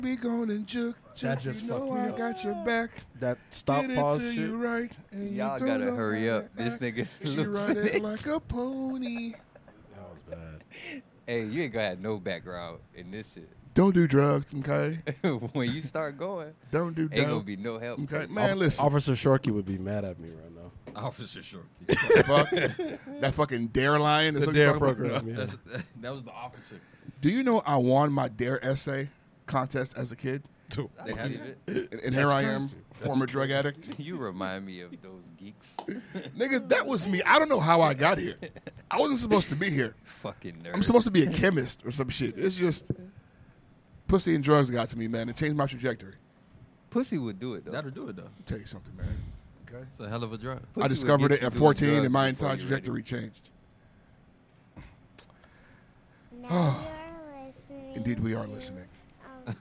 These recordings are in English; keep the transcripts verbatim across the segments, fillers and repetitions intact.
be going and juke, That juke. just You know fucked me I up. got your back. That stop Did it pause to shit. you right, and you Y'all don't gotta know hurry how up. to This act. nigga's She ride losing it it. like a pony. That was bad. Hey, you ain't gonna have no background in this shit. Don't do drugs, okay? When you start going, Don't do ain't gonna dope. be no help. Okay, from man, listen. Officer Shorky would be mad at me right now. Officer Short. Fuck. That fucking Dare Lion. is The what you're Dare talking about? program, yeah. That's, that was the officer. Do you know I won my Dare essay contest as a kid? I They had believe it. it. And, and here I am, crazy. former drug addict. You remind me of those geeks. Nigga, that was me. I don't know how I got here. I wasn't supposed to be here. Fucking nerd. I'm supposed to be a chemist or some shit. It's just pussy and drugs got to me, man. It changed my trajectory. Pussy would do it though. That'll do it though. I'll tell you something, man. Okay. It's a hell of a drug. Pussy I would discovered get it you at doing fourteen, drugs and my before entire you ready. trajectory changed. Now you're listening. Indeed, we are to, listening. Um,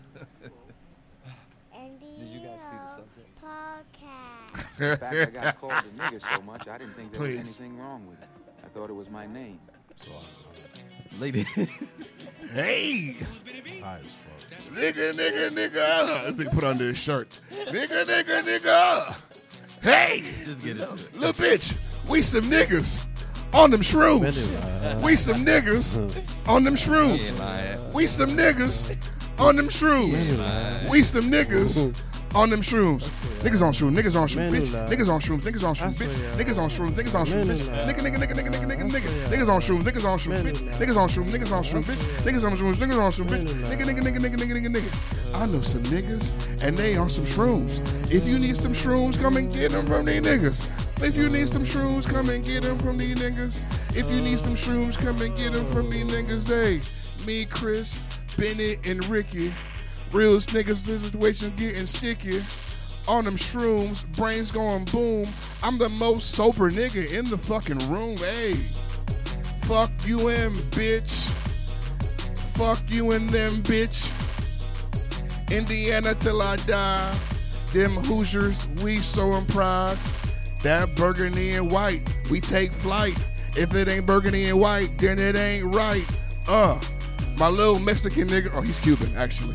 Did you guys see the subject? Podcast. In fact, I got called a nigger so much I didn't think there Please. was anything wrong with it. I thought it was my name. So I'm Lady. Hey, high as fuck. nigga, nigga, nigga. This nigga put under his shirt. Nigga, nigga, nigga. Hey, Just get into it. little bitch. We some niggas on them shrooms. Minute, We some niggas on them He shrooms. ain't lying. We some niggas on them shrooms. We some niggas on them shrooms. Niggas on shrooms. Niggas on shrooms. Bitch. Manula. Niggas on shrooms. Niggas on shrooms. Bitch. Niggas on shrooms. Niggas on shrooms. Bitch. Manula. Nigga, nigga, nigga, nigga, nigga, nigga, nigga, nigga. Niggas on shrooms. Niggas on shrooms. Bitch. Niggas on shrooms. Niggas on shrooms. Bitch. Niggas on shrooms. Niggas on shrooms. Bitch. Nigga, nigga, nigga, nigga, nigga, nigga, nigga. I know some niggas and they on some shrooms. If you need some shrooms, come and get them from these niggas. If you need some shrooms, come and get them from these niggas. If you need some shrooms, come and get them from these niggas. Hey, me, Chris, Bennett, and Ricky. Real niggas situation getting sticky. On them shrooms, brains going boom. I'm the most sober nigga in the fucking room. Hey, fuck you and bitch. Fuck you and them bitch. Indiana till I die. Them Hoosiers, we so in pride. That burgundy and white, we take flight. If it ain't burgundy and white, then it ain't right. Uh, my little Mexican nigga. Oh, he's Cuban, actually.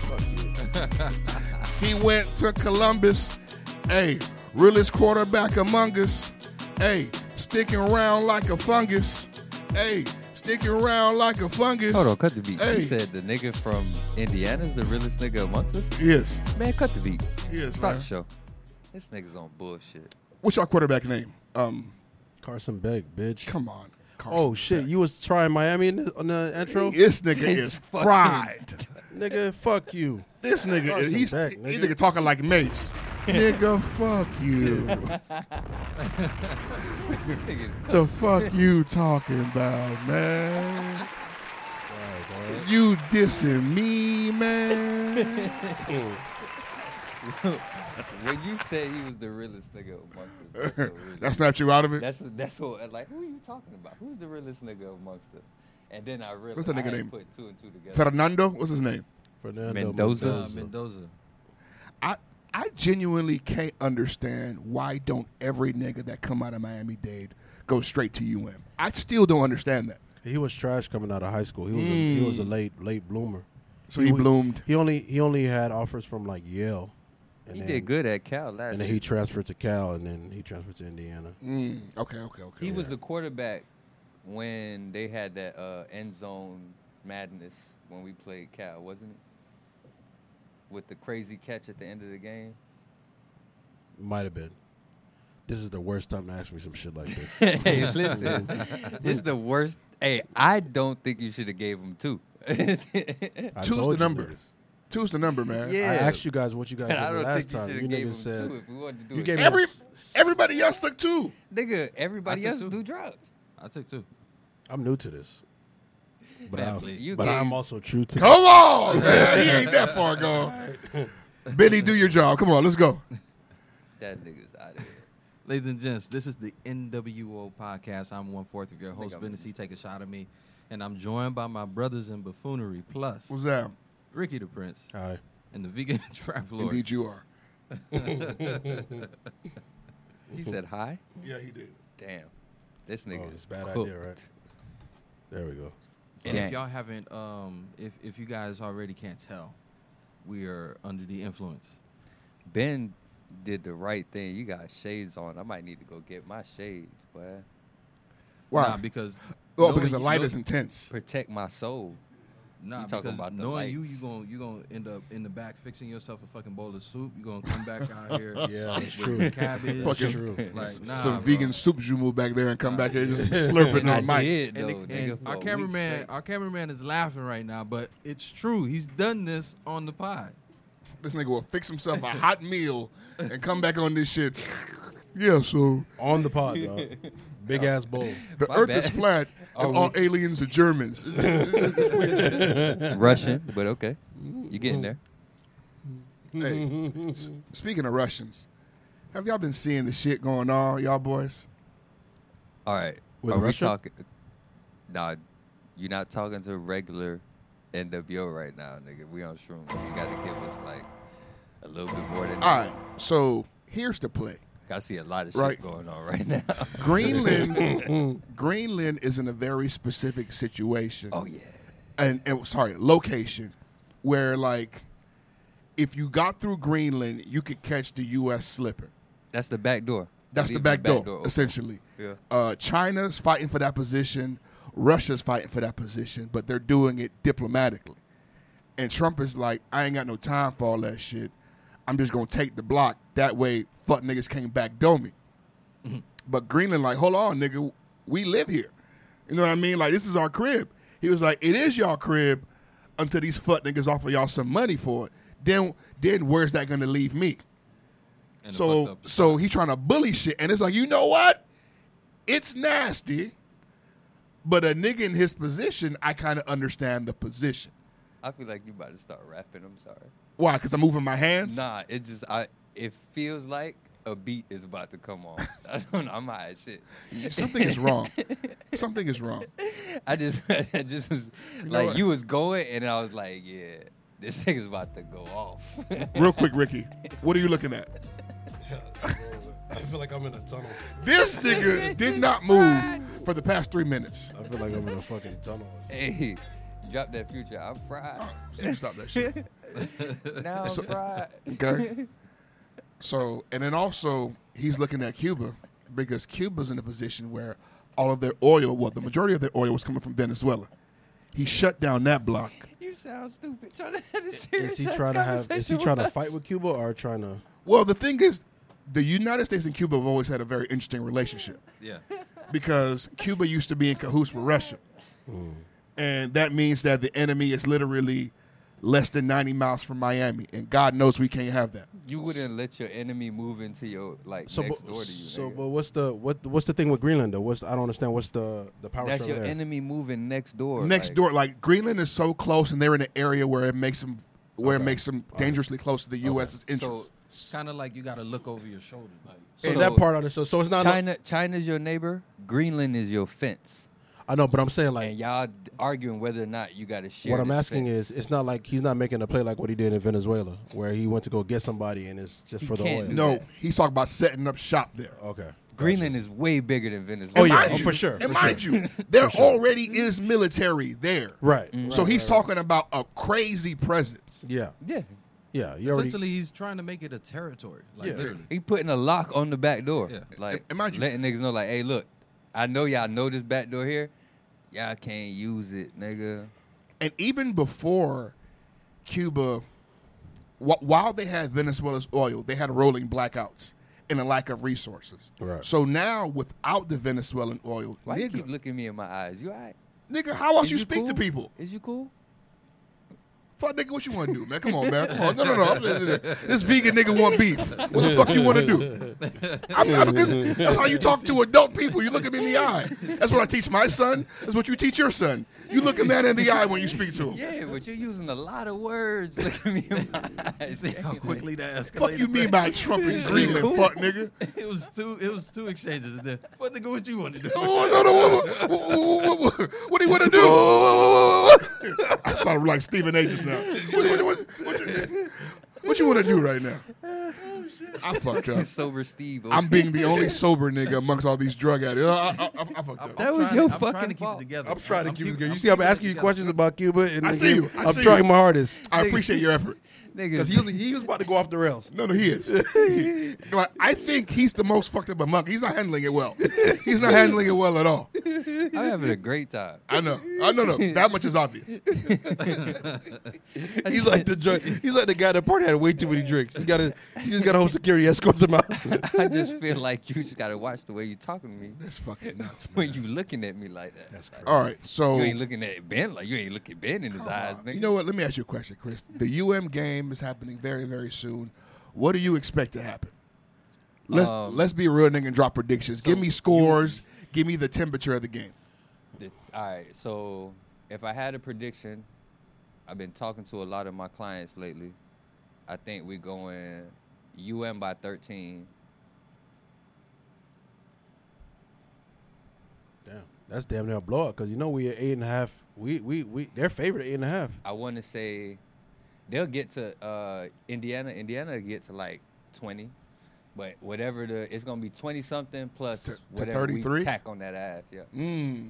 He went to Columbus. Hey, realest quarterback among us. Hey, sticking around like a fungus. Hey, sticking around like a fungus. Hold on, cut the beat. Hey. You said the nigga from Indiana's the realest nigga amongst us? Yes, Man, cut the beat. yes, Start man. the show. This nigga's on bullshit. What's your quarterback name? Um, Carson Beck, bitch. come on. Carson Oh shit, Beck. you was trying Miami in the, on the intro? This nigga It's is fucking- fried. Nigga, fuck you. This nigga, is, Carson he's Beck, he nigga. nigga talking like Mace. Nigga, fuck you. Niggas The fuck you talking about, man? You dissing me, man? when you said he was the realest nigga amongst us, that's what really- That snapped you out of it? That's that's what like who are you talking about? Who's the realest nigga amongst us? And then I realized What's that I nigga had name? put two and two together. Fernando? What's his name? Fernando Mendoza. Uh, Mendoza. I I genuinely can't understand why don't every nigga that come out of Miami-Dade go straight to U M. I still don't understand that. He was trash coming out of high school. He was a, he was a Mm. late late bloomer. So he wa- bloomed. He only he only had offers from like Yale. And He then, did good at Cal last And then year. he transferred to Cal, and then he transferred to Indiana. Mm, okay, okay, okay. He was the quarterback when they had that uh, end zone madness when we played Cal, wasn't it? With the crazy catch at the end of the game. Might have been. This is the worst time to ask me some shit like this. Hey, listen, it's the worst. Hey, I don't think you should have gave him two. I Two's told the you number. niggas. Two's the number, man. Yeah. I asked you guys what you guys And did I the don't last think you time. should You have gave niggas him said two if we wanted to do you it. gave me Every s- everybody else took two. Nigga, everybody I else took two. do drugs. I took two. I'm new to this, but Man, I'm you but gave- I'm also true to. Come on, man. He ain't that far gone. Benny, do your job. Come on, let's go. That nigga's out of here. Ladies and gents, this is the N W O podcast. I'm one fourth of your think host, I'm Benny C. Take a shot at me. And I'm joined by my brothers in buffoonery, plus What's that? Ricky the Prince Hi. and the vegan trap lord. Indeed, you are. He said hi? Yeah, he did. Damn. This Oh, nigga it's is a bad cooked. idea, right? There we go. And Gang. if y'all haven't, um, if if you guys already can't tell, we are under the influence. Ben did the right thing. You got shades on. I might need to go get my shades, boy. Why? Nah, because oh, knowing because the you- light know- is intense. Protect my soul. Nah, You talking because about the knowing you, lights. you gonna you gonna end up in the back fixing yourself a fucking bowl of soup. You gonna come back out here, Yeah, that's with true. cabbage, Fucking- True. like nah, Some bro. vegan soups you move back there and come back here just slurping I on mic. did, And, though, the- nigga, and for our a week cameraman, straight. our cameraman is laughing right now, but it's true. He's done this on the pod. This nigga will fix himself a hot meal and come back on this shit. Yeah, so On the pod, dog. Big ass bowl. the My earth bad. is flat and Oh, all we- aliens are Germans. Russian, but okay. You getting there? Hey, s- speaking of Russians, have y'all been seeing the shit going on, y'all boys? All right. With Are we Russia? talking? Nah, you're not talking to regular N W O right now, nigga. We on shrooms. You got to give us like a little bit more than All that. right, so here's the play. I see a lot of Right. shit going on right now. Greenland, Greenland is in a very specific situation. Oh yeah. and, and sorry, location where like if you got through Greenland, you could catch the U S slipping. That's the back door. That's the Leave back, door, open. essentially. Yeah. Uh, China's fighting for that position. Russia's fighting for that position, but they're doing it diplomatically. And Trump is like, I ain't got no time for all that shit. I'm just gonna take the block. That way, fuck niggas can't backdoor me. But Greenland, like, hold on, nigga, we live here. You know what I mean? Like, this is our crib. He was like, it is y'all crib until these fuck niggas offer y'all some money for it. Then, then where's that gonna leave me? And the fucked So, up so spot. he trying to bully shit, and it's like, you know what? It's nasty, but a nigga in his position, I kind of understand the position. I feel like you about to start rapping. I'm sorry. Why? Because I'm moving my hands. Nah, it just I. It feels like a beat is about to come on. I don't know. I'm high as shit. Something is wrong. Something is wrong. I just, I just was know like, what? you was going, and I was like, yeah, this thing's about to go off. Real quick, Ricky, what are you looking at? I feel like I'm in a tunnel. This nigga did not move for the past three minutes. I feel like I'm in a fucking tunnel. Hey, drop that Future. I'm fried. So you stop that shit. Now I'm So- fried. Okay. So, and then also, he's looking at Cuba because Cuba's in a position where all of their oil, well, the majority of their oil was coming from Venezuela. He shut down that block. You sound stupid. Trying to have a serious Is he trying to have? Is he trying to fight with Cuba or trying to? Well, the thing is, the United States and Cuba have always had a very interesting relationship yeah, because Cuba used to be in cahoots with Russia. And that means that the enemy is literally less than ninety miles from Miami. And God knows we can't have that. You wouldn't let your enemy move into your like So, next but, door to you. so, nigga. but what's the what? What's the thing with Greenland though? What's I don't understand. What's the the power That's struggle your there? enemy moving next door. Next like, door, like Greenland is so close and they're in an area where it makes them where it Okay. makes them dangerously close to the U S's interest. So kind of like you got to look over your shoulder. Like, Hey, So- that part on it. So, so it's not. China, China's your neighbor. Greenland is your fence, I know, but I'm saying like and y'all d- arguing whether or not you got to share. what I'm this asking fence. is, it's not like he's not making a play like what he did in Venezuela, where he went to go get somebody and it's just He for the can't oil. do No, that. he's talking about setting up shop there. Okay. Greenland is way bigger than Venezuela. Oh, yeah. Mind Oh, you- for sure, And for mind sure. you, there For sure. already is military there. Right. So Right, he's right, right. talking about a crazy presence. Yeah. Yeah, Yeah. You already. essentially, he's trying to make it a territory. Like Yeah. literally. he putting a lock on the back door. Yeah. Like And mind you- letting niggas know, like, hey, look, I know y'all know this back door here. Y'all can't use it, nigga. And even before Cuba, wh- while they had Venezuela's oil, they had rolling blackouts and a lack of resources. Right. So now, without the Venezuelan oil, Why you nigga, keep looking me in my eyes? You all right? nigga, how else Is you speak to cool? people? Is you cool? Fuck, nigga, what you want to do, man? Come on, man. Come on. No, no, no. This vegan nigga want beef. What the fuck you want to do? I'm, I'm, this, that's how you talk to adult people. You look at me in the eye. That's what I teach my son. That's what you teach your son. You look a man in the eye when you speak to him. Yeah, but you're using a lot of words. Look at me in my eyes. See how quickly that escalated. Fuck you mean by Trump and Greenland, cool? fuck, nigga? It was two. It was two exchanges. There. What nigga? What you want to do? Oh, no, no, what, what, what, what, what do you want to do? I sound like Stephen A. just now. What, what, what, what, you, what you want to do right now? I fucked up. Sober Steve. I'm being the only sober nigga amongst all these drug addicts. I, I, I, I fucked up. That was trying your to, I'm fucking trying to keep fault. it together. I'm trying to keep it keep- good. You I'm see, I'm keeping it asking you together. questions about Cuba, and I the see game- you. I I'm see trying you. my hardest. I appreciate your effort. Because Niggas, he was, he was about to go off the rails. No, no, he is. Like, I think he's the most fucked up among. He's not handling it well. He's not handling it well at all. I'm having a great time. I know. I know. No, that much is obvious. He's like the drunk, he's like the guy that party had way too many drinks. He got to he just got to hold security escorts him out. I just feel like you just gotta watch the way you talking to me That's fucking nuts, man. when you looking at me like that. That's Like, All right, so You ain't looking at Ben like you ain't looking Ben in his eyes, nigga. you know what? Let me ask you a question, Chris. The U M game is happening very, very soon. What do you expect to happen? Let's Um, let's be a real nigga and drop predictions. Give me scores. Give me the temperature of the game. The- all right, so if I had a prediction, I've been talking to a lot of my clients lately. I think we're going U M by thirteen. Damn, that's damn near a blowout because you know we at eight and a half. We we we they're favored at eight and a half. I want to say they'll get to uh, Indiana. Indiana will get to like twenty, but whatever the it's gonna be twenty something plus To- to whatever we thirty-three? tack on that ass. Yeah. Mm.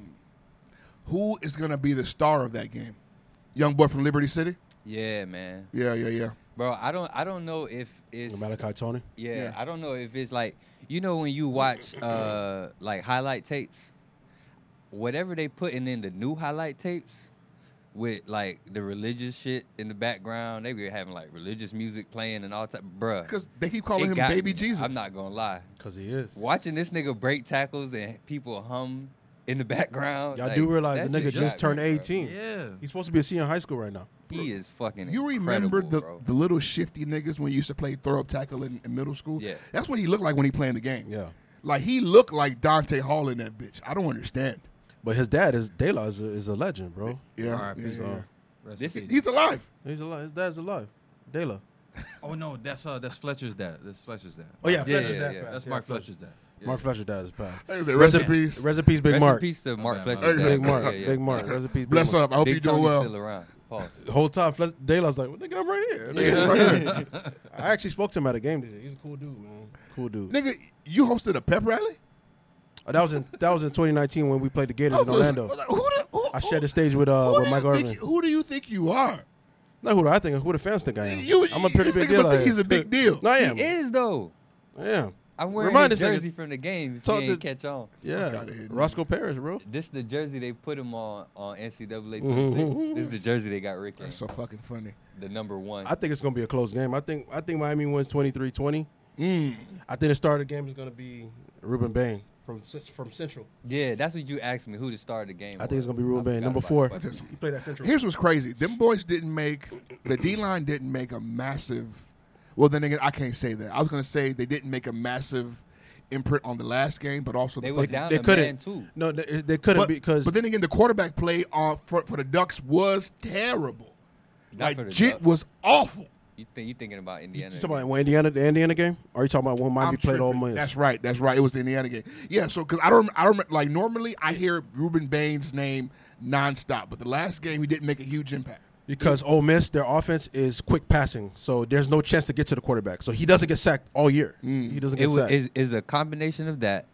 Who is gonna be the star of that game? Young boy from Liberty City. Yeah, man. Yeah, yeah, yeah. Bro, I don't I don't know if it's Malachi Tony. yeah, Yeah. I don't know if it's like you know when you watch uh like highlight tapes, whatever they putting in the new highlight tapes with like the religious shit in the background, they be having like religious music playing and all type bruh. Because they keep calling it him got Baby me. Jesus. I'm not gonna lie. Because he is. Watching this nigga break tackles and people hum in the background. Y'all like, do realize that the nigga shit just got turned me, bro. eighteen. Yeah. He's supposed to be a senior in high school right now. He is fucking You remember incredible, the, bro. the little shifty niggas when you used to play throw up tackle in, in middle school? Yeah. That's what he looked like when he playing the game. Yeah. Like, he looked like Dante Hall in that bitch. I don't understand. But his dad is De La is a, is a legend, bro. Yeah. R I P. yeah, yeah. So Rest This in is- peace. He's alive. he's alive. His dad's alive. De La. Oh no, that's uh that's Fletcher's dad. That's Fletcher's dad. Oh yeah, Yeah, Fletcher's yeah, dad. yeah. passed. That's Yeah, Mark Fletcher. Fletcher's dad. Yeah. Mark Fletcher's dad is passed. Like I said, rest in peace. Rest in peace, Big Rest Mark. in peace to Mark bad, Fletcher. my bad. Big Big Mark. Yeah, yeah. Big Mark. Rest in peace. Big Bless Mark. up. I hope Big you're doing Tony's well. still around. Pause. The whole time, Fletcher, De La's like, well, nigga, I'm right here. Nigga, right here. I actually spoke to him at a game today. He's a cool dude, man. Cool dude. Nigga, you hosted a pep rally? Oh, that was in that was in twenty nineteen when we played the Gators I in was- Orlando. Who the, who, I shared the stage with uh who with do Mike you think Irvin. you- Who do you think you are? Not who do I think, who the fans think I am. You- I'm a pretty this big nigga deal. think out here. he's a big deal. No, I am. He is though. I am. I'm wearing Remind his this nigga- jersey from the game. If Talk you ain't to- catch on. Yeah, Fuck outta here, dude. Roscoe Parrish, bro. This the jersey they put him on on N C double A Mhm. twenty-six. This is the jersey they got Rick in. That's so fucking funny. The number one. I think it's gonna be a close game. I think I think Miami wins twenty-three twenty. Mm. I think the start of the game is gonna be Ruben Bain from from Central. yeah, that's what you asked me. Who to start the game? I think it's was. gonna be Ruben I Bain, forgot number about four. it, but- He played at Central. Here's what's crazy. Them boys didn't make, the D-line didn't make a massive, well, then again, I can't say that. I was going to say they didn't make a massive imprint on the last game, but also They the was fucking- down they a couldn't. man too. No, they, they couldn't but, because but then again, the quarterback play on, for, for the Ducks was terrible. Not Like, for the Jit Ducks. was awful. You think you thinking about you Indiana? talking about when Indiana the Indiana game, or are you talking about when Miami I'm played all tripping. months? That's right. That's right. It was the Indiana game. Yeah. So because I don't, I don't like normally I hear Ruben Bain's name nonstop, but the last game he didn't make a huge impact. Because Ole Miss, their offense is quick passing, so there's no chance to get to the quarterback. So he doesn't get sacked all year. He doesn't it get was sacked. is, is a combination of that.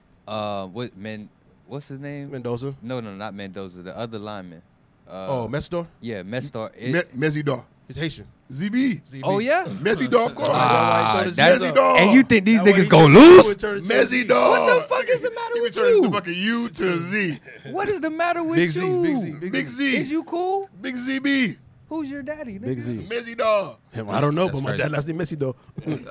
Uh, what men? What's his name? Mendoza. No, no, not Mendoza. The other lineman. Uh, oh, Messidor. yeah, Mestar. It- Me- Mezidor, He's Haitian. Z B, Z B. oh yeah. Mezidor, of course. Ah, Why he throw the that's- Z's up? Mezidor. And you think these That way niggas he gonna just- lose? he would turn it to a Z. Mezidor. What the fuck is the matter He with turned you? The fucking U to Z. What is the matter with Big Z, you? Big Z, Big Big Z. Z. Is you cool? Big Z B. Who's your daddy? Nigga? Big Z. Mezidor. Him, I don't know, That's but my crazy. dad last name Messi though.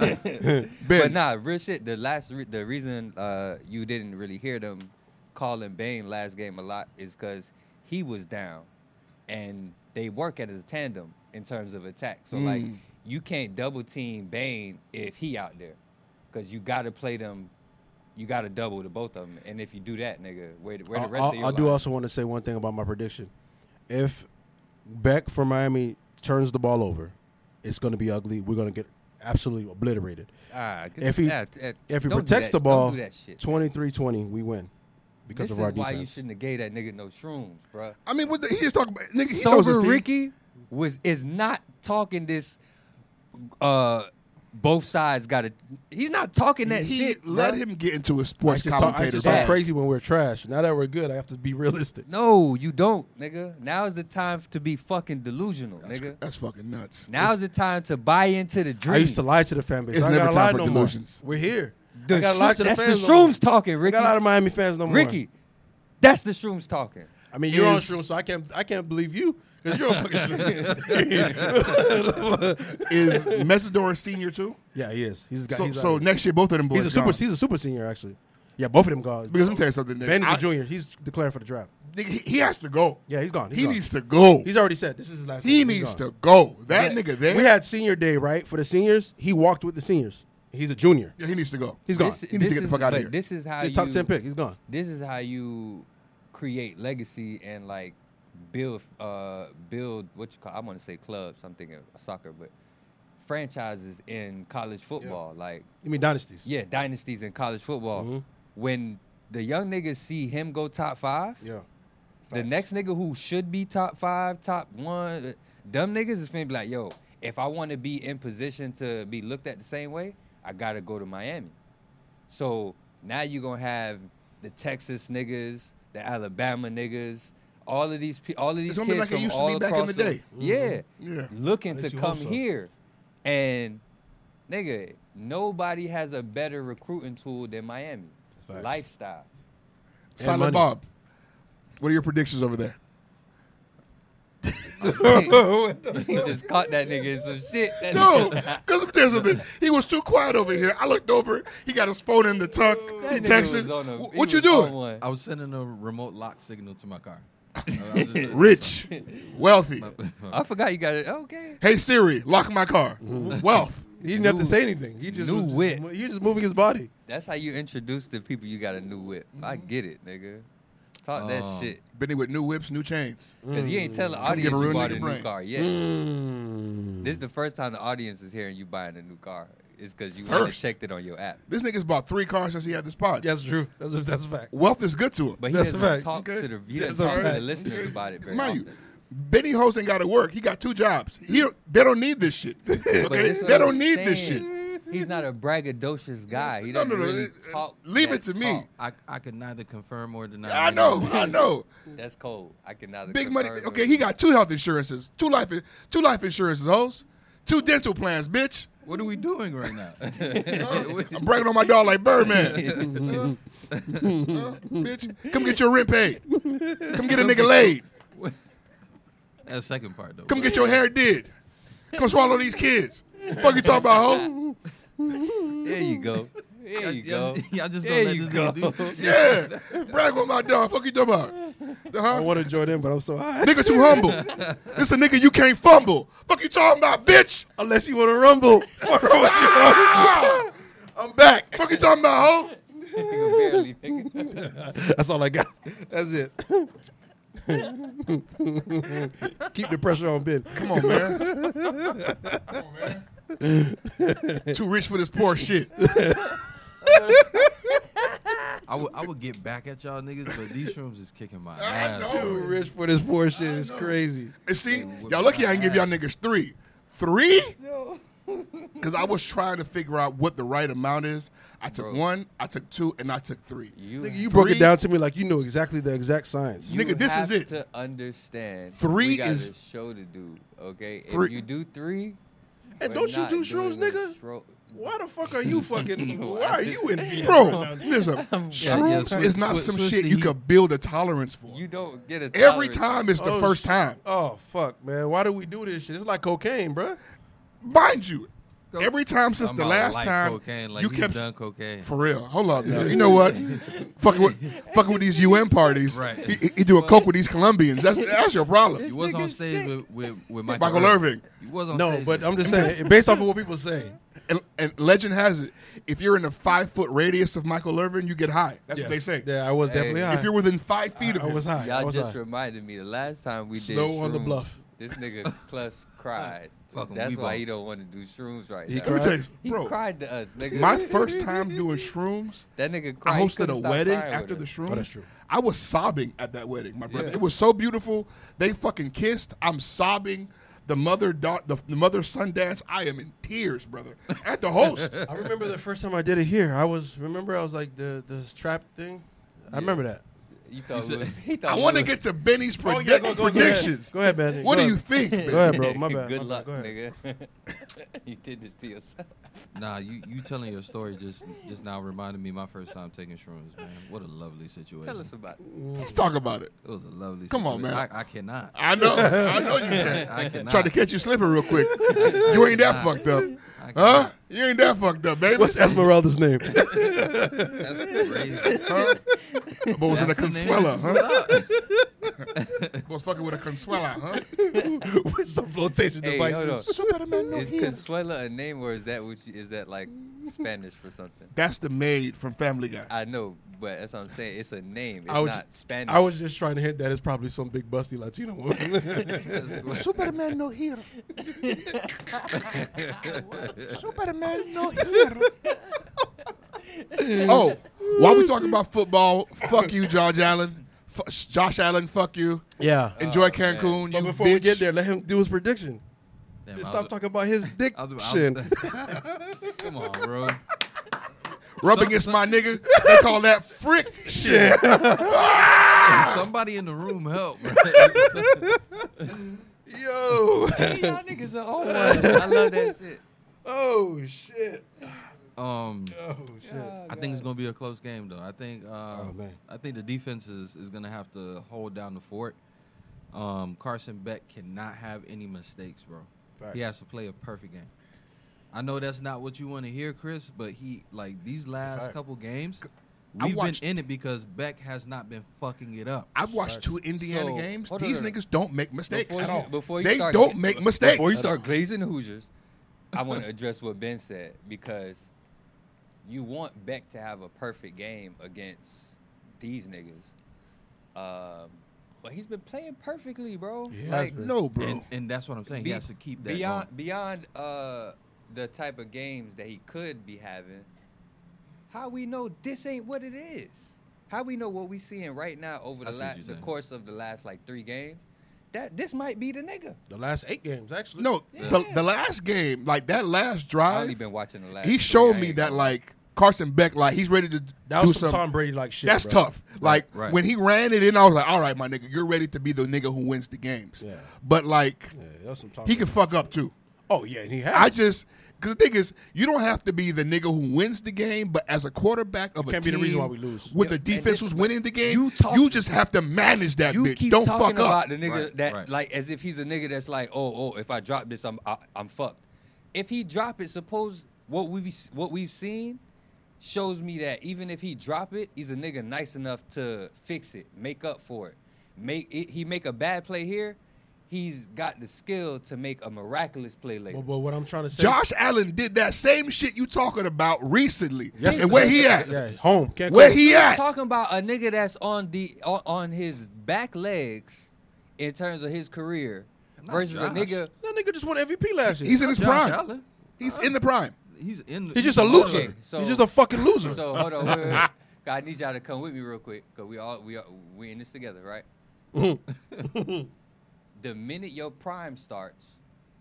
But Ben. nah, real shit. The last, re- the reason uh, you didn't really hear them calling Bain last game a lot is because he was down, and they work as a tandem in terms of attack. So like, Mm. you can't double team Bain if he out there, because you got to play them. You got to double the both of them, and if you do that, nigga, where, the- where the I, rest of your I do line? also want to say one thing about my prediction. If Beck from Miami turns the ball over, it's going to be ugly. We're going to get absolutely obliterated. Ah, If he- yeah, yeah, If he don't do protects that- the ball, don't do that shit. twenty-three twenty, we win because This of our is why you defense. shouldn't have gave that nigga no shrooms, bro. I mean, what the, he just talking about. Nigga, he knows his Sober team. Ricky was is not talking this uh both sides got to. He's not talking that he shit. let bruh. him get into a I sports just talk, I commentator's just talk bag. crazy when we're trash. Now that we're good, I have to be realistic. No, you don't, nigga. Now is the time to be fucking delusional, That's, nigga. that's fucking nuts. Now is the time to buy into the dream. I used to lie to the fan base. It's I never gotta time lie for no delusions. more. We're here. The I gotta lie to the that's fans. the no more. shrooms talking, I Ricky. got a lot of Miami fans no more. Ricky, that's the shrooms talking. I mean, you're on Is- shrooms, so I can't. I can't believe you because you're on fucking shrooms. Is Mesidor a senior too? Yeah, he is. He's got. So, he's so out. next year, both of them boys He's a super. gone. He's a super senior actually. Yeah, both of them gone. Because let me tell you something. Nigga. Ben is I- a junior. He's declaring for the draft. nigga, he, he has to go. Yeah, he's gone. He's he gone. needs to go. He's already said this is his last. he game. He's needs gone. to go. That Yeah. nigga there. We had senior day, right? For the seniors, he walked with the seniors. He's a junior. yeah, he needs to go. He's gone. This, He needs to this get the is- fuck outta but here. This is how He's you top ten pick. He's gone. This is how you create legacy and like build uh build what you call. I want to say clubs. I'm thinking soccer, but franchises in college football. Like You mean dynasties? yeah, dynasties in college football. Mhm. When the young niggas see him go top five, Yeah. the Facts. next nigga who should be top five, top one, uh, dumb niggas is finna be like, yo, if I want to be in position to be looked at the same way, I gotta go to Miami. So now you're gonna have the Texas niggas, the Alabama niggas, all of these, pe- all of these It's gonna be kids like it from used to all be back in across the day. yeah, Yeah. looking At to least you come hope so. here, and nigga, nobody has a better recruiting tool than Miami. Facts. Lifestyle. Silent money. Bob. What are your predictions over there? He just caught that nigga in some shit. That No, nigga- because let me tell you something. He was too quiet over here. I looked over. He got his phone in the tuck. that He nigga texted. was on a- "Wh- he What you was on doing? one. I was sending a remote lock signal to my car. I was just- Rich, wealthy. I forgot you got it. Okay. Hey Siri, lock my car. Wealth. He didn't have to say anything. He just new was whip. He was just moving his body. That's how you introduce the people you got a new whip. I get it, nigga. Talk that Oh. shit. Benny with new whips, new chains. Because you ain't telling the Come get audience a real you bought a nigga new brain. car yet. Mm. This is the first time the audience is hearing you buying a new car. It's because you went and First. checked it on your app. This nigga's bought three cars since he had this pod. That's true. That's a, that's a fact. Wealth is good to him. But he That's a doesn't fact. talk Okay. to the he That's doesn't a talk to the fact. listeners about it very Mind often. you, Benny Hose ain't got to work. He got two jobs. He they don't need this shit. But Okay, this they what don't I'm need this shit. saying. He's not a braggadocious guy. He No, doesn't no, no. really uh, talk. leave that it to me. talk. I, I could neither confirm or deny. I any know, of I this. know. That's cold. I can neither Big money. confirm Okay, nor he got two health insurances, two life, two life insurances, hoes, two dental plans, bitch. What are we doing right now? I'm bragging on my dog like Birdman. Huh? Huh? Bitch, come get your rent paid. Come get a nigga laid. That second part though. Come get your hair did. Come swallow these kids. Fuck you talking about, hoe? There you go. There Y'all- you go. Y'all just There don't let you this go. nigga do this shit. Yeah. Brag on my dog. Fuck you talking about? I Uh-huh. want to join in, but I'm so high. Nigga too humble. This a nigga you can't fumble. Fuck you talking about, bitch? Unless you want to rumble. Fuck wrong with you? I'm back. Fuck you talking about, hoe? Nigga barely, nigga. That's all I got. That's it. Keep the pressure on Ben. Come on, man. Come on, man. Too rich for this poor shit. I would I would get back at y'all niggas, but these shrooms is kicking my I ass. know. Too rich for this poor shit. It's crazy. And see, y'all lucky I didn't give y'all niggas three. Three? Because I was trying to figure out what the right amount is. I took Bro. one, I took two, and I took three. You, Nigga, you broke Three? it down to me like you know exactly the exact science. you Nigga, this have is it. to understand. Three we got is- a show to do. Okay, Three- if you do three, And we're don't you not do shrooms, doing a nigga? shro- Why the fuck are you fucking? Why are you in Venus Bro, right now? listen, yeah, shrooms switch- is not switch- some switch shit the you heat. could build a tolerance for. You don't get a Every tolerance. time it's the Oh, first sh- time. Oh fuck, man! Why do we do this shit? It's like cocaine, bruh. Mind you, every time since I'm the about last light time cocaine, like you he's kept done cocaine. for real. Hold up now. You know what? fucking with fucking with these U N parties. Right. He, he, he doing coke with these Colombians. That's that's your problem. You was on nigga's stage sick. with, with, with Michael, Michael Irving. You was on No, stage but with- I'm just saying, based off of what people say. And, and legend has it, if you're in a five foot radius of Michael Irvin, you get high. That's Yes. what they say. Yeah, I was Hey, definitely high. If you're within five feet of I him, was high. I Y'all was just high. reminded me the last time we Snow did on the shrooms, bluff. This nigga Plus cried. Fucking That's Weebo. why he don't want to do shrooms right He now. let me tell you, He bro, cried to us, nigga. my first time doing shrooms, that nigga cried. I He hosted couldn't a stop wedding crying after the with us. shrooms. Oh, that's true. I was sobbing at that wedding, my brother. Yeah. It was so beautiful. They fucking kissed. I'm sobbing. the mother daughter, the, the mother son dance. I am in tears, brother. At the host, I remember the first time I did it here. I was remember I was like the the strap thing. I remember that. You thought You it said- was, he thought I it want to was- get to Benny's Oh, predict- yeah, go- go- go ahead. predictions. Go ahead, man. What Go do you ahead. think? Go ahead, bro. My bad. Good My luck, bad. Go ahead. nigga. You did this to yourself. Nah, you, you telling your story just just now reminded me of my first time taking shrooms, man. What a lovely situation. Tell us about it. Let's talk about it. It was a lovely Come on, situation. man. I, I cannot. I know. I know you can. I cannot. Trying to catch you slipping real quick. You ain't that cannot. fucked up. I Huh? cannot. You ain't that fucked up, baby. What's Esmeralda's name? That's crazy. Huh? But was it a That's the name Consuela, that you huh? Was fucking with a Consuela, huh? With some flotation Hey, devices. hold on. Is Consuela a name or is that what you, is that like Spanish for something? That's the maid from Family Guy. I know, but that's what I'm saying. It's a name. It's I was, not Spanish. I was just trying to hint that it's probably some big busty Latino woman. Superman no here. Superman no here. Oh, while we talking about football, fuck you, Josh Allen. F- Josh Allen, fuck you. yeah. Enjoy Oh, Cancun, But you before bitch. we get there, let him do his prediction. Damn, Just I stop was- talking about his dick I was- I was- shit. Come on, bro. Rub against my nigga. They call that frick shit. Somebody in the room help, bro. Yo. Hey, y'all niggas are on one. I love that shit. Oh, shit. um, Oh, shit. Oh, I think it's gonna be a close game, though. I think. Uh, Oh, man. I think the defense is, is gonna have to hold down the fort. Um, Carson Beck cannot have any mistakes, bro. Facts. He has to play a perfect game. I know that's not what you want to hear, Chris, but he like these last Fact. couple games, I we've watched- been in it because Beck has not been fucking it up. I've watched two Indiana So, games. hold on, These hold on. niggas don't make mistakes Before at you, all. before you They start, don't make mistakes. Before you start glazing the Hoosiers, I want to address what Ben said because you want Beck to have a perfect game against these niggas. Um, but he's been playing perfectly, bro. He has like been. No, bro. And, and that's what I'm saying. be- he has to keep that beyond going. beyond uh, the type of games that he could be having. How we know this ain't what it is? How we know what we seeing right now over I the see what la- you're the saying. course of the last like three games? That this might be the nigga. The last eight games, actually. No, the, the last game, like that last I only drive, been watching the last. he three. showed I me ain't that gonna- like Carson Beck, like he's ready to That do was some some. Tom Brady like shit. That's bro. tough. Like right. when he ran it in, I was like, all right, my nigga, you're ready to be the nigga who wins the games. Yeah. But like, Yeah, that was some Tom he Brady. can fuck up too. Oh, yeah, and he has. I just because the thing is, you don't have to be the nigga who wins the game, but as a quarterback of a Can't team, be the reason why we lose. with Yeah, the and defense this- who's winning the game, you you, talk- just have to manage that You bitch. keep Don't talking fuck about up. the nigga Right, that right. like as if he's a nigga that's like, oh, oh, if I drop this, I'm I, I'm fucked. If he drop it, suppose what we've what we've seen shows me that even if he drop it, he's a nigga nice enough to fix it, make up for it. Make it, he make a bad play here, he's got the skill to make a miraculous play later. But, but what I'm trying to say. Josh Allen did that same shit you talking about recently. Yes, and where he at? Yeah, home. Can't Where go. he I'm at? talking about a nigga that's on the on, on his back legs in terms of his career Not versus a Josh. nigga. That nigga just won M V P last year. He's in his Josh prime. Allen. He's in the prime. He's in. He's just a loser. Okay, so- He's just a fucking loser. So hold on, wait, wait, wait. I need y'all to come with me real quick because we all we are, we in this together, right? The minute your prime starts,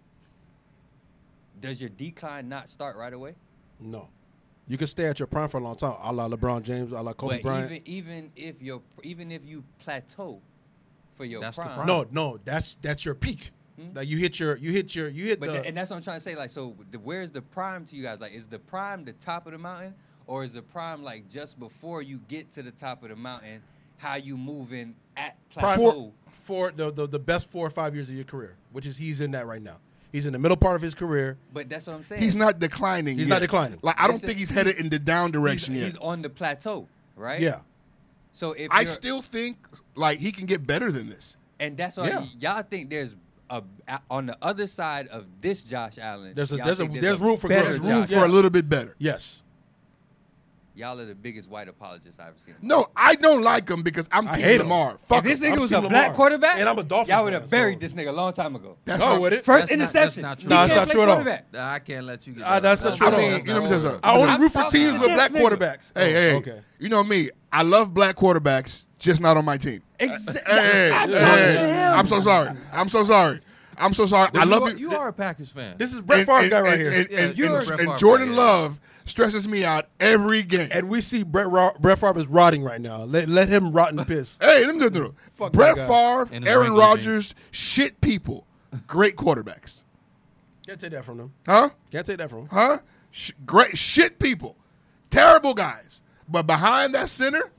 does your decline not start right away? No. You can stay at your prime for a long time, a la LeBron James, a la Kobe but Bryant. even even if your even if you plateau for your That's the prime, prime. No, no, that's that's your peak. Like you hit your, you hit your, you hit But the. tha- and that's what I'm trying to say. Like, so the, where's the prime to you guys? Like, is the prime the top of the mountain, or is the prime like just before you get to the top of the mountain? How you moving at prime plateau? for, for the, the the best four or five years of your career, which is he's in that right now. He's in the middle part of his career. But that's what I'm saying. He's not declining. He's yet. not declining. Like I don't Listen, think he's headed in the down He's, direction he's yet. on the plateau, right? Yeah. So if I you're- still think like he can get better than this. and that's why Yeah. y'all think there's a, a on the other side of this Josh Allen. There's a- y'all there's a- think there's room for better growth. Room Josh for Yes. a little bit better. Yes. Y'all are the biggest white apologists I've ever seen. No, I don't like him because I'm I Team hate him. Lamar. If Fuck this him. nigga I'm was Team a black Lamar. quarterback, And I'm a Dolphin y'all would fan, have buried so- this nigga a long time ago. That's Go not- with it. First That's not- interception. that's not He true. Nah, it's can't not play true at all. quarterback. Nah, I can't let you get Ah, that. that's not true I at all. mean, That's you know not what I'm over. saying? I only I'm root for talking teams to with this black nigga. quarterbacks. Hey, Oh, hey, okay. you know me. I love black quarterbacks, just not on my team. Exactly. Hey, hey, I'm hey, talking hey, to him. I'm so sorry. I'm so sorry. I'm so sorry. I You love are, you. you are a Packers fan. This is Brett And- Favre and- guy right and- here. And, Yeah, and- you're and- a Brett and Favre Jordan fan, yeah. Love stresses me out every game. And we see Brett Ro- Brett Favre is rotting right now. Let let him rot and piss. Hey, let me do it. Fuck Brett that Favre, And his Aaron Ranger Rodgers, shit people, great quarterbacks. Can't take that from them. Huh? Can't take that from them. Huh? Sh- great shit people, terrible guys. But behind that center,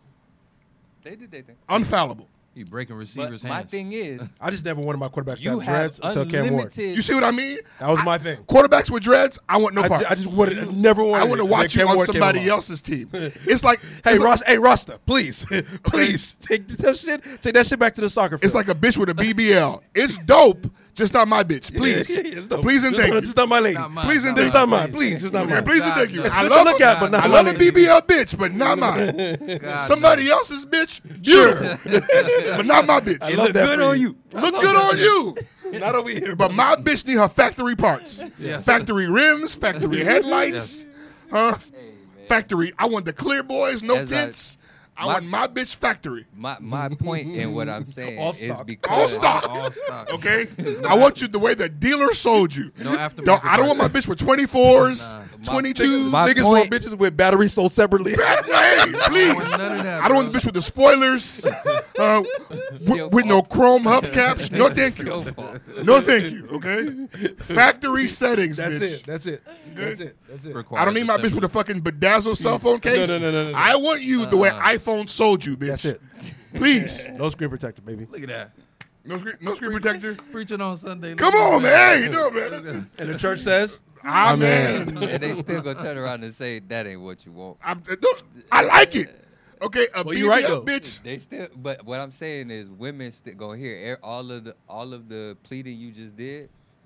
They did their thing. unfallible. He breaking But receivers' my hands. thing is, I just never wanted my quarterbacks to you have have dreads until Cam Ward. unlimited. You see what I mean? That was I- my thing. Quarterbacks with dreads, I want no I, part. ju- I just wanted, never wanted. I want to it. watch Then you Cam on Ward came somebody along. else's team. It's like Hey, it's like, Ross. Hey, Rasta, please, please take that shit. Take that shit back to the soccer field. it's like a bitch with a B B L. It's dope, just not my bitch. Please, Yeah, it's dope. please and Just thank not- you. Just not my lady. Not mine, Please and Just thank not you. mine. Please, just not Yeah, mine. please and God, thank you. it's I good love to look a- at, but not I my love a lady. B B L bitch, but not mine. God, Somebody else's bitch, beautiful, but not my bitch. I it love look that good for on you. you. Look good on you. Not over here, But my bitch need her factory parts. Yes. Factory rims, factory headlights, huh? Hey, man. Factory. I want the clear boys, no As I- tints. I, my- want my bitch factory. My my point in what I'm saying All is stock. All because stock. all stock. Okay? I want you the way the dealer sold you. No aftermarket Don't- I don't want my bitch with twenty-fours, Nah. twenty-twos. My Niggas point- want bitches with batteries sold separately. Hey, please. want none of that, I don't want the bro. bitch with the spoilers, uh, w- with no chrome hubcaps. No, thank Your you. fault. No, thank you. Okay? Factory settings, That's bitch. it. That's it. That's it. That's it. I don't need my bitch with a fucking bedazzled cell phone case. no, no, no, no, no. I want you the way iPhone sold you, bitch. That's it. Please. No screen protector, baby. Look at that. No screen, no screen protector. Preaching on Sunday. Come on, man. Hey, no, man. Listen. And the church says, Amen. And they still gonna turn around and say that ain't what you want. I'm, those- I like it. Okay, a Well, you right, B B L though. bitch. They still, but what I'm saying is, women still gonna hear e- all of the all of the pleading you just did,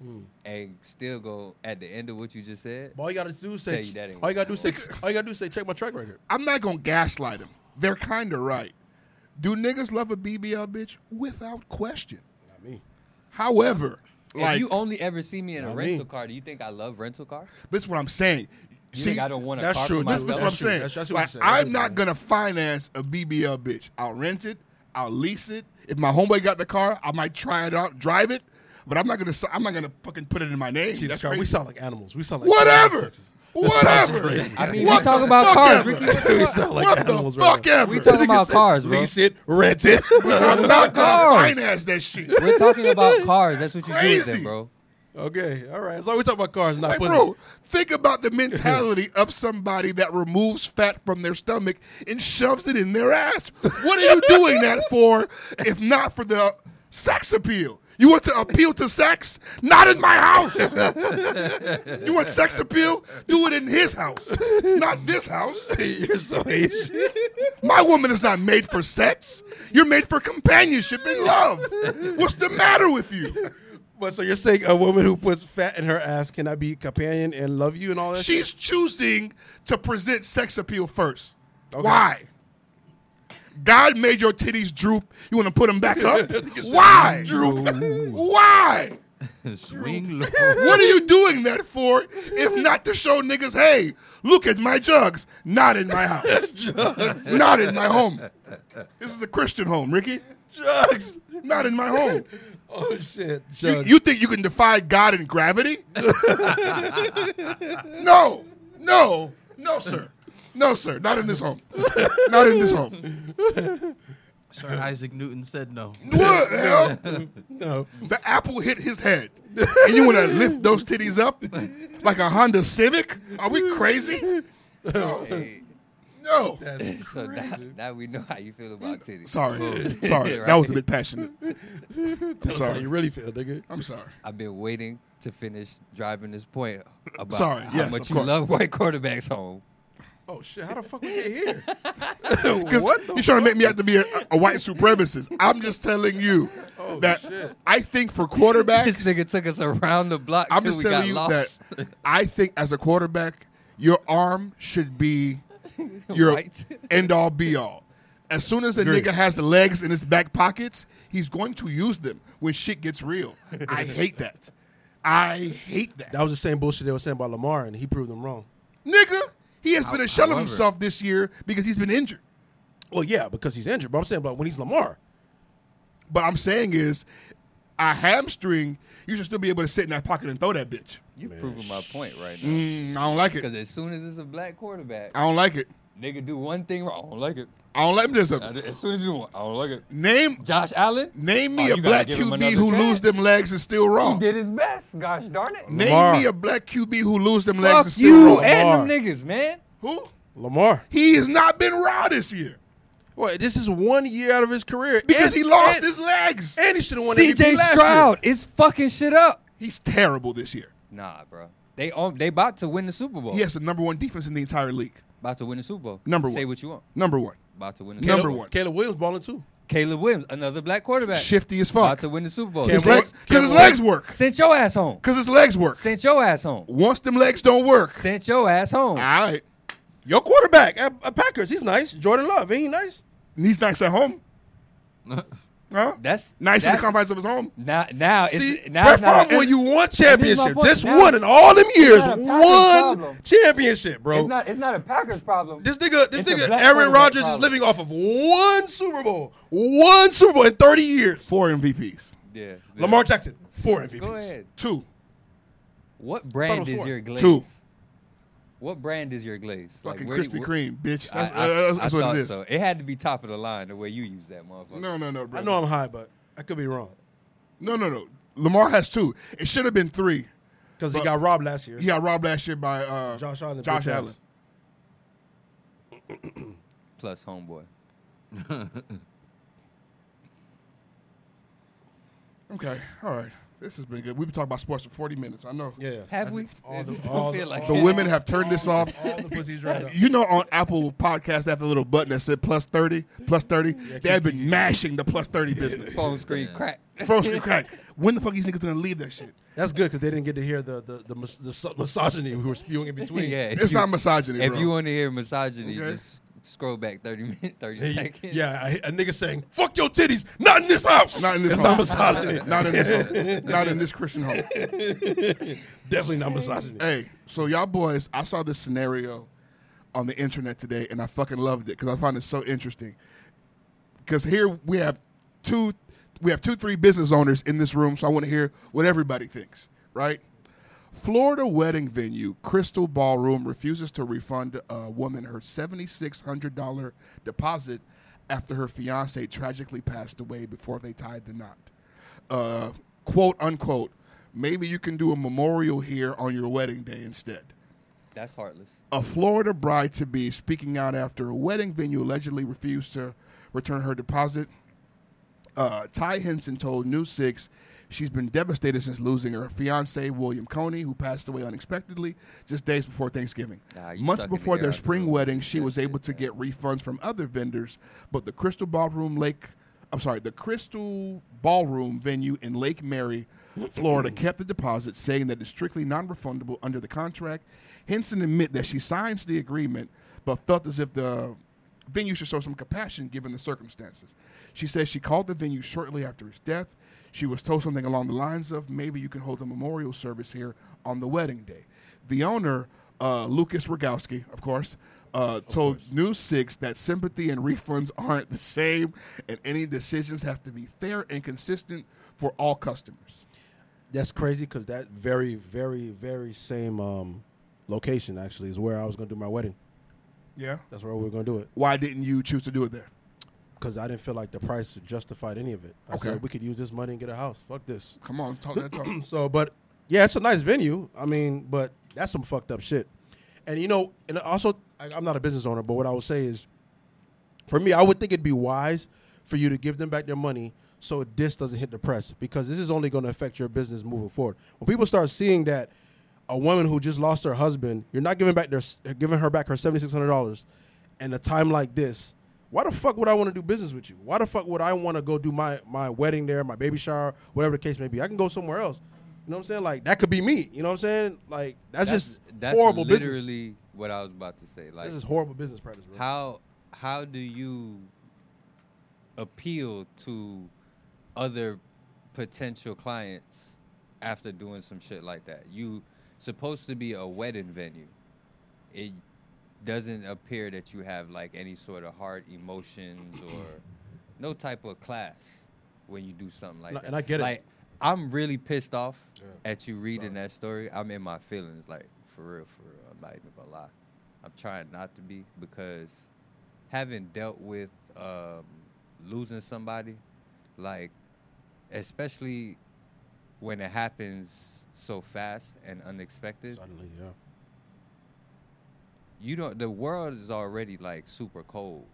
and still go at the end of what you just said. all you gotta do is Tell say, you that ain't all you gotta do is say, what- all you gotta do is say, check my track record. I'm not gonna gaslight them. They're kind of right. Do niggas love a B B L bitch? Without question. Not me. However, like if you only ever see me in a Not rental me. car, do you think I love rental cars? this is what I'm saying. You See, think I don't want a that's car true. for this, That's- this is myself? what I'm true. saying. That's- that's what Like, you're saying. That's I'm what not you're saying. gonna finance a B B L bitch. I'll rent it. I'll lease it. If my homeboy got the car, I might try it out, drive it. But I'm not gonna. I'm not gonna fucking put it in my name. Jesus That's Christ, we crazy. sound like animals. We sound like Whatever. animals. This sounds Whatever. crazy. I mean, What we talking the about fuck cars, ever? Ricky. What the we fuck? sound like What animals the right fuck now. ever? We talking about cars, bro. Lease it, rent it. I'm not gonna Cars. finance that shit. We're talking about cars. That's what you do with Crazy. them, bro. Okay, all right. As long as we talk about cars, not Like, pussy. bro, think about the mentality of somebody that removes fat from their stomach and shoves it in their ass. What are you doing that for if not for the sex appeal? You want to appeal to sex? Not in my house. You want sex appeal? Do it in his house, not this house. You're so Asian. My woman is not made for sex. You're made for companionship and love. What's the matter with you? But so you're saying a woman who puts fat in her ass cannot be companion and love you and all that? She's choosing to present sex appeal first. Okay. Why? God made your titties droop. You want to put them back up? Why? Why? Swing low. What are you doing that for if not to show niggas, hey, look at my jugs. Not in my house. Not in my home. This is a Christian home, Ricky. Jugs. Not in my home. Oh shit. You, Jugs. you think you can defy God and gravity? No. No. No, sir. No, sir. Not in this home. Not in this home. Sir Isaac Newton said no. What the hell? no. The apple hit his head. And you want to lift those titties up like a Honda Civic? Are we crazy? No. Hey, No. That's so now, crazy. now we know how you feel about titties. Sorry. Sorry. Right. That was a bit passionate. Tell us how sorry. you really feel, nigga. I'm sorry. I've been waiting to finish driving this point about Sorry, how yes, much of you course. love white quarterbacks home. Oh shit! How the fuck we get here? Because What the you're trying to make me out to be a, a white supremacist. I'm just telling you Oh, that shit. I think for quarterbacks, This nigga took us around the block I'm till just we telling got you lost. that I think as a quarterback, your arm should be your Right. end all be all. As soon as a Agreed. nigga has the legs in his back pockets, he's going to use them when shit gets real. I hate that. I hate that. That was the same bullshit they were saying about Lamar, and he proved them wrong. Nigga, he has been a shell of However- himself this year because he's been injured. Well, yeah, because he's injured. But I'm saying, but when he's Lamar, But I'm saying is, a hamstring, you should still be able to sit in that pocket and throw that bitch. You proving my point right now. Mm, I don't like it. Because as soon as it's a black quarterback, I don't like it. nigga do one thing wrong. I don't like it. I don't like this. As soon as you do one, I don't like it. Name Josh Allen. Name me Oh, a you gotta black give him Q B another who chance. lose them legs and still He wrong. did his best. Gosh darn it. Name Lamar. me a black Q B who lose them legs Fuck and still you wrong. and them niggas, man. Who? Lamar. He has not been raw this year What? This is one year out of his career because And- he lost and, his legs. and he should have won M V P C J last Stroud is fucking shit up. He's terrible this year. Nah, bro. They on, they about to win the Super Bowl. He has the number one defense in the entire league. About to win the Super Bowl. Number Say one. what you want. Number one. About to win the Number Super Bowl. one. Caleb Williams balling too. Caleb Williams, another black quarterback. Shifty as About fuck. to win the Super Bowl. His Can't legs, wait. because his Can't legs work. Sent your ass home. Because his legs work. Sent your ass home. Once them legs don't work, Sent your ass home. all right. Your quarterback at, at Packers, he's nice. Jordan Love, ain't he nice? He's nice at home. Huh? That's Nice in the that's, confines of his home. Now, now See, it's now Brett it's not Favre, a, when you won this is my championship, point. just Now- one in all them years, not a Packers one problem. championship, bro. It's not. It's not a Packers problem. This nigga, this It's a nigga, black Aaron quarterback Rodgers problem. is living off of one Super Bowl, one Super Bowl in thirty years. Four M V Ps. Yeah, yeah. Lamar Jackson, four M V Ps. Go ahead. Two. What Thought it brand was is four. your glaze? Two. What brand is your glaze? Fucking where do- Krispy wh- Kreme, bitch. I, That's, I, uh, that's I what thought it is. so. It had to be top of the line the way you use that motherfucker. No, no, no, bro. I know I'm high, but I could be wrong No, no, no. Lamar has two. It should have been three. because he But- got robbed last year. He got robbed last year by uh, Josh Allen. Josh bitch ass. Allen. Plus homeboy. Okay, all right. This has been good. We've been talking about sports for forty minutes. I know. Yeah. Have we? all It the- don't all feel the- like The it. women have turned this off. All the pussies right up. You know, on Apple Podcast, they have the little button that said plus thirty, plus thirty. They have been mashing the plus thirty business. Phone screen crack. First screen crack. When the fuck these niggas gonna leave that shit? That's good because they didn't get to hear the the, the, mis- the mis- misogyny we were spewing in between. yeah. It's not misogyny, If bro. you want to hear misogyny, Okay. just scroll back thirty minutes, thirty Hey, seconds. yeah, a, a nigga saying "fuck your titties," not in this house. Not in this It's home. not misogyny. Not in this home. Not in this Christian home. Definitely not misogyny. Hey, so y'all boys, I saw this scenario on the internet today, and I fucking loved it because I found it so interesting. Because here we have two, we have two, three business owners in this room, so I want to hear what everybody thinks. Right? Florida wedding venue Crystal Ballroom refuses to refund a woman her seven thousand six hundred dollars deposit after her fiance tragically passed away before they tied the knot. Uh, quote unquote. Maybe you can do a memorial here on your wedding day instead. That's heartless. A Florida bride-to-be speaking out after a wedding venue allegedly refused to return her deposit. Uh, Ty Henson told News six she's been devastated since losing her fiancé, William Coney, who passed away unexpectedly just days before Thanksgiving. Nah, you Months sucking before the air their out the spring room. wedding, she That's was able it, to man. get refunds from other vendors, but the Crystal Ballroom Lake, I'm sorry, the Crystal Ballroom venue in Lake Mary, Florida, kept the deposit, saying that it's strictly non-refundable under the contract. Henson admit that she signs the agreement, but felt as if the venue should show some compassion given the circumstances. She says she called the venue shortly after his death. She was told something along the lines of, maybe you can hold a memorial service here on the wedding day. The owner, uh, Lucas Rogowski, of course, uh, told News six that sympathy and refunds aren't the same, and any decisions have to be fair and consistent for all customers. That's crazy because that very, very, very same um, location actually is where I was going to do my wedding. Yeah. That's where we were going to do it Why didn't you choose to do it there? because I didn't feel like the price justified any of it. I Okay. said we could use this money and get a house. Fuck this. Come on, talk that talk. So, but yeah, it's a nice venue. I mean, but that's some fucked up shit. And you know, and also, I, I'm not a business owner, but what I would say is, for me, I would think it'd be wise for you to give them back their money so this doesn't hit the press because this is only going to affect your business moving forward. When people start seeing that a woman who just lost her husband, you're not giving back their giving her back her seven thousand six hundred dollars, and a time like this. Why the fuck would I want to do business with you? Why the fuck would I want to go do my, my wedding there, my baby shower, whatever the case may be? I can go somewhere else. You know what I'm saying? Like, that could be me. You know what I'm saying? Like, that's, just that's horrible literally business. what I was about to say. Like, This is horrible business practice, bro. how how do you appeal to other potential clients after doing some shit like that? You supposed to be a wedding venue. It doesn't appear that you have like any sort of hard emotions or no type of class when you do something like No, that. and I get it. Like I'm really pissed off Yeah. at you reading Sorry. that story. I'm in my feelings, like for real, for real. I'm not even gonna lie. I'm trying not to be because having dealt with um, losing somebody, like especially when it happens so fast and unexpected, Suddenly, yeah. you don't. The world is already like super cold,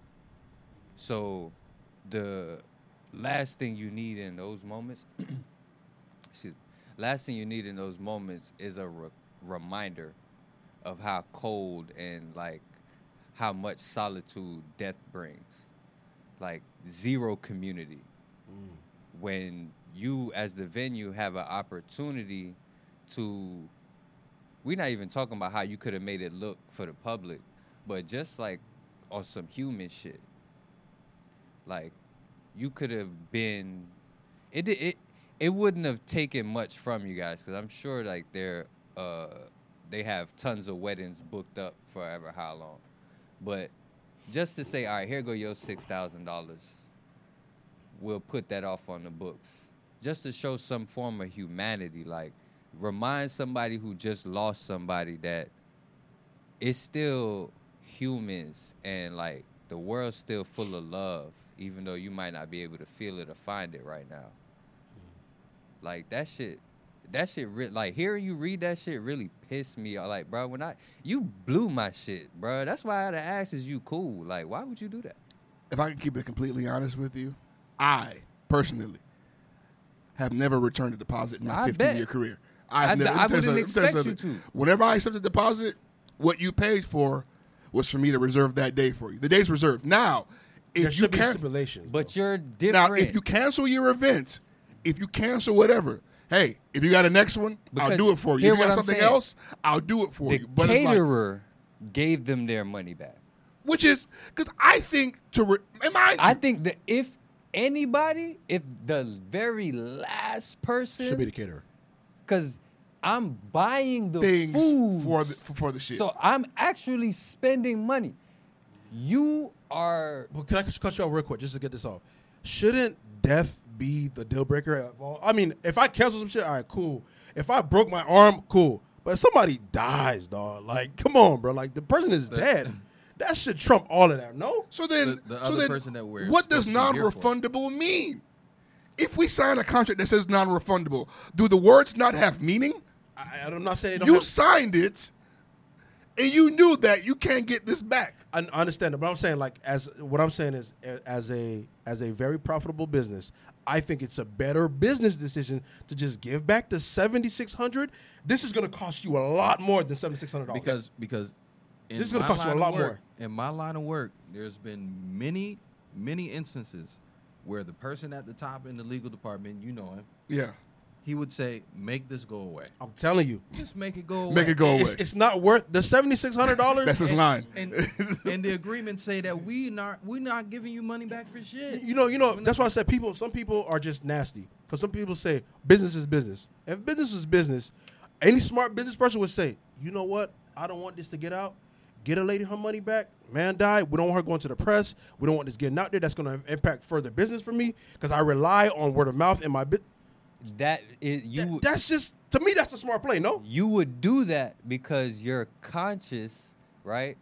so the last thing you need in those moments, excuse me, last thing you need in those moments is a re- reminder of how cold and like how much solitude death brings, like zero community. Mm. When you as the venue have an opportunity to, we're not even talking about how you could have made it look for the public, but just like on some human shit, like you could have been, it di- it it wouldn't have taken much from you guys because I'm sure like they're uh they have tons of weddings booked up forever how long, but just to say, all right, here go your six thousand dollars, we'll put that off on the books, just to show some form of humanity, like remind somebody who just lost somebody that it's still humans and like the world's still full of love, even though you might not be able to feel it or find it right now. Like that shit, that shit, re- like hearing you read that shit really pissed me off. Like, bro, when I, you blew my shit, bro. That's why I had to ask, is you cool? Like, why would you do that? If I can keep it completely honest with you, I personally have never returned a deposit in my I fifteen-year bet. career. I- I've never, I wouldn't there's a- expect there's a- you to. Whenever I accept a deposit, what you paid for was for me to reserve that day for you. The day's reserved. Now, if There you should be can, stipulations. But though. you're different. now if you cancel your event, if you cancel whatever, hey, if you got a next one, I'll Because do it for you. hear If you what got I'm something saying. else, I'll do it for the you. But it's like, caterer gave them their money back. which is because I think to re- and mind I you, think that if anybody, if the very last person, should be the caterer. because I'm buying the things food for the for, for the shit. so I'm actually spending money. You are But can I just cut you off real quick just to get this off? Shouldn't death be the deal breaker of all? I mean, if I cancel some shit, all right, cool. If I broke my arm, cool. But if somebody dies, dog, like, come on, bro. Like, the person is dead. That should trump all of that, no? So then, The- the so other then person that we're what does supposed to be here for. non-refundable mean? If we sign a contract that says non-refundable, do the words not have meaning? I, I'm not saying they don't You have, signed it, and you knew that you can't get this back. I I understand it, but I'm saying like as what I'm saying is a- as a as a very profitable business, I think it's a better business decision to just give back the seventy-six hundred. This is going to cost you a lot more than seventy-six hundred dollars. because because in This is gonna my cost you a line of lot work- more. In my line of work, there's been many many instances where the person at the top in the legal department, you know him, Yeah, he would say, "Make this go away. I'm telling you, Just make it go away." make it go away. it's, it's not worth the seventy-six hundred dollars. That's his line. And and the agreement say that we not we not giving you money back for shit. You know, you know. We're That's not- why I said people. Some people are just nasty because some people say business is business. If business is business, any smart business person would say, you know what? I don't want this to get out. Get a lady her money back. Man died. We don't want her going to the press. We don't want this getting out there. That's going to impact further business for me because I rely on word of mouth in my bit. that is you. that's just to me. That's a smart play. No. you would do that because you're conscious, right?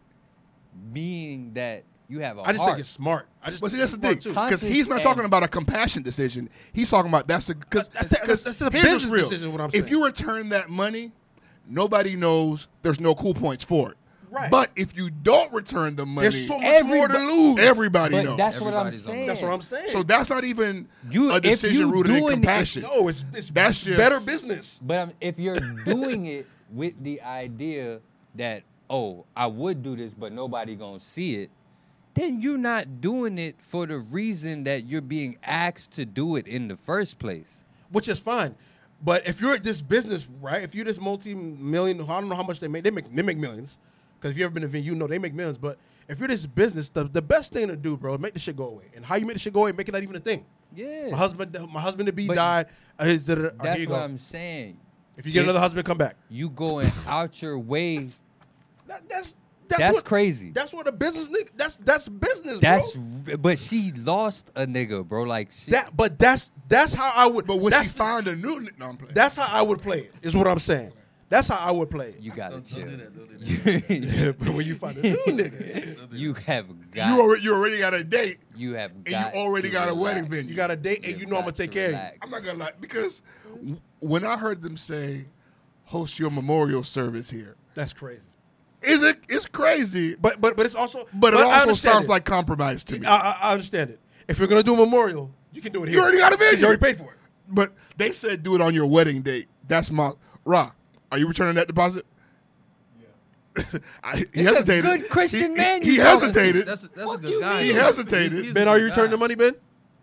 Being that you have a I just heart. think it's smart. I just But see, think that's it's the thing, smart, too. because he's not and- talking about a compassion decision. He's talking about that's the because That- that- that's- that's a here's what's business real. decision, what I'm If saying. you return that money, nobody knows there's no cool points for it. Right. But if you don't return the money, There's so much more to Everybo- lose. everybody but knows. that's what I'm Everybody's on saying. That's what I'm saying. So that's not even You- a if decision you rooted in doing it- compassion. no, it's it's That's it's just- better business. But um, if you're doing it with the idea that, oh, I would do this, but nobody gonna see it, then you're not doing it for the reason that you're being asked to do it in the first place. Which is fine. But if you're at this business, right? If you're this multi-million, I don't know how much they make. They make they make millions. Because if you've ever been to venue, you know they make millions. But if you're this business, the, the best thing to do, bro, is make the shit go away. And how you make the shit go away, make it not even a thing. Yeah. My husband, my husband to be But died. Uh, his, da- da- da- uh, here That's you what go. I'm saying. If you get It's- another husband, come back. You going out your way. That, that's that's, That's what, crazy. That's what a business nigga. That's that's business, That's bro. but she lost a nigga, bro. Like she, That, but that's that's how I would. But when that's, she find a new, ni- no, I'm playing. that's how I would play it. Is what I'm saying. That's how I would play it. you gotta Don't- chill. don't do that, don't do that. Yeah, but when you find a new nigga, you have got. you already, you already got a date. You have you got. already to got a relax. wedding venue. you got a date, and you know I'm gonna got take to care of you. relax. I'm not gonna lie because w- when I heard them say, "Host your memorial service here," That's crazy. is it? It's crazy, But but but it's also. but it I also understand sounds it. like compromise to me. I, I, I understand it. If you're gonna do a memorial, you can do it here. You already got a 'Cause venue. You already paid for it. But they said do it on your wedding date. That's my Ra. Are you returning that deposit? Yeah. I, he It's a hesitated. good Christian he, man He, he you talking to. hesitated. That's, that's a Fuck good you guy. mean? He though. hesitated. He's a Ben, are good you returning guy. the money, Ben?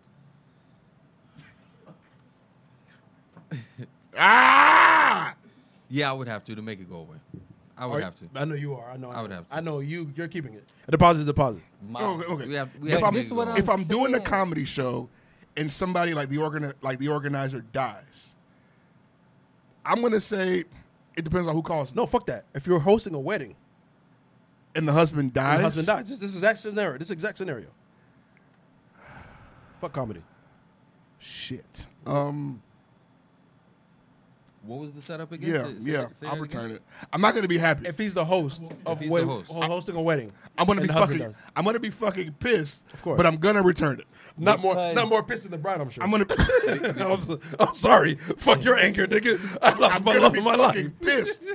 ah. Yeah, I would have to to make it go away. I would Are- have to. I know you are. I know. I would have to. I know you. You're keeping it. A deposit is a deposit. My- Okay. okay. We have, we if have to I'm, make this it what go I'm away. if I'm doing a saying. comedy show and somebody like the organi- like the organizer dies, I'm gonna say it depends on who calls. No, fuck that. If you're hosting a wedding And the husband dies. and the husband dies, this, this is exact scenario. This exact scenario. Fuck comedy. Shit. Um. What was the setup again? Yeah. Say- say- Yeah. say I'll that return again? it. I'm not gonna be happy. If he's the host of he's wed- the host. ho- hosting a wedding, I'm gonna and be the husband fucking. dies. I'm gonna be fucking pissed. Of course. But I'm gonna return it. Not more, Because- not more pissed than the bride. I'm sure. I'm gonna. I'm, so- I'm sorry. Fuck your anger, nigga. I lost I'm my gonna love be of my fucking life. pissed.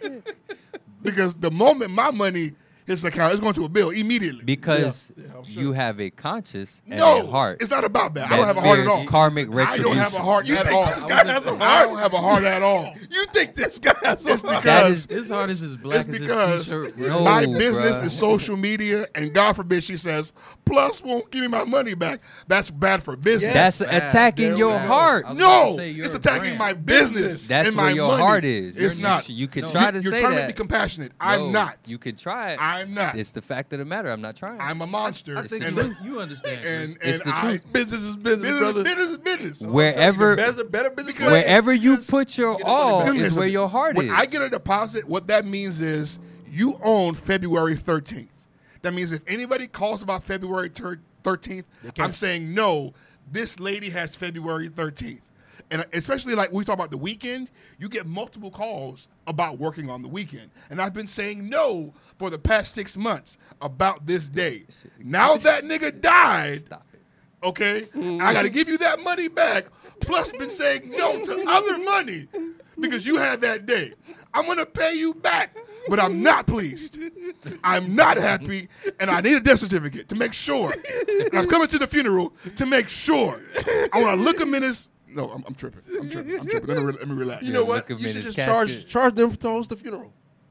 Because the moment my money hits the account, it's going to a bill immediately. because Yeah, yeah, I'm sure. you have a conscience and no, a heart. it's not about that. I that don't have a heart at fears all. Karmic I don't retribution. have a heart You at think all. this guy has a I heart? don't have a heart at all. You think this guy has a It's heart? That because is- His heart is as black it's as because his t-shirt. No, my business bruh. is social media, and God forbid she says, "Plus won't give me my money back." That's bad for business. That's Sad. attacking There your we go. heart. I was no, gonna say you're it's a attacking brand. my business. That's and where my your money. heart is. It's You- not. You can No. try You- to You're say trying to that. make me compassionate. No, I'm not. You can try it. I'm not. It's the fact of the matter. I'm not trying. I'm a monster. I think and, you, you understand. and, Chris. and It's the I, truth. Business is business, Business, brother. business is business. Wherever, better, better business Because- plan. wherever you because- put your Get it all money back. is where your heart when is. I get a deposit, what that means is you own February thirteenth. That means if anybody calls about February thirteenth, can't. I'm saying no, this lady has February thirteenth. And especially like when we talk about the weekend, you get multiple calls about working on the weekend. And I've been saying no for the past six months about this day. Now that nigga died, Stop it. okay, I got to give you that money back. Plus, been saying no to other money because you had that day. I'm gonna pay you back, but I'm not pleased. I'm not happy, and I need a death certificate to make sure. And I'm coming to the funeral to make sure. I want to look him in his. No, I'm, I'm tripping. I'm tripping. I'm tripping. Let me, re- let me relax. You know look what? him You in should his just charge casket. charge them to host the funeral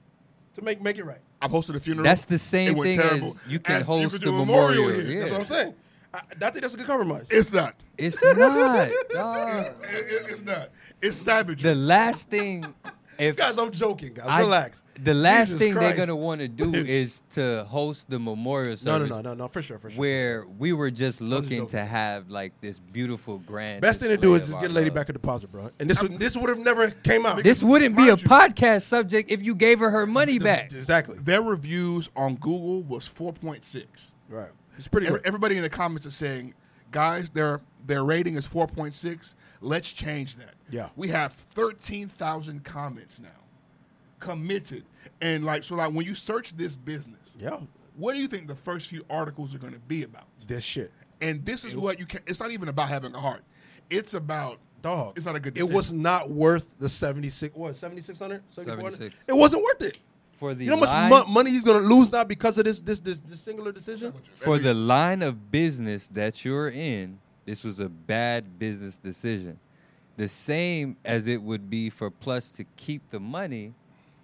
to make make it right. I've hosted a funeral. That's the It same went thing terrible. as you can As host could the do a memorial. here. Yeah. That's what I'm saying. I, I think that's a good compromise. It's not. It's not. dog. It- it- it's not. It's savagery. The last thing, if guys, I'm joking, guys. I- Relax. the last Jesus thing Christ. they're gonna want to do is to host the memorial No, no, service. no, no, no, for sure, for sure. Where we were just looking joking. to have like this beautiful grand. Best thing to display do is of just our get a lady love. back a deposit, bro. And this would this would have never came out. This wouldn't be a Mind you- podcast subject if you gave her her money back. Exactly. Their reviews on Google was four point six. Right. It's pretty Every- good. Everybody in the comments is saying, guys, their their rating is four point six. Let's change that. Yeah. We have thirteen thousand comments now. Committed. And like so like when you search this business, Yeah. what do you think the first few articles are going to be about? This shit. And this is what you can it's not even about having a heart. It's about Dog. It's not a good It decision. was not worth the seventy-six, what, seventy-six hundred? seventy-six. It wasn't worth it. For the You know how line, much mo- money he's going to lose now because of this, this this this singular decision? for the line of business that you're in, this was a bad business decision. The same as it would be for Plus to keep the money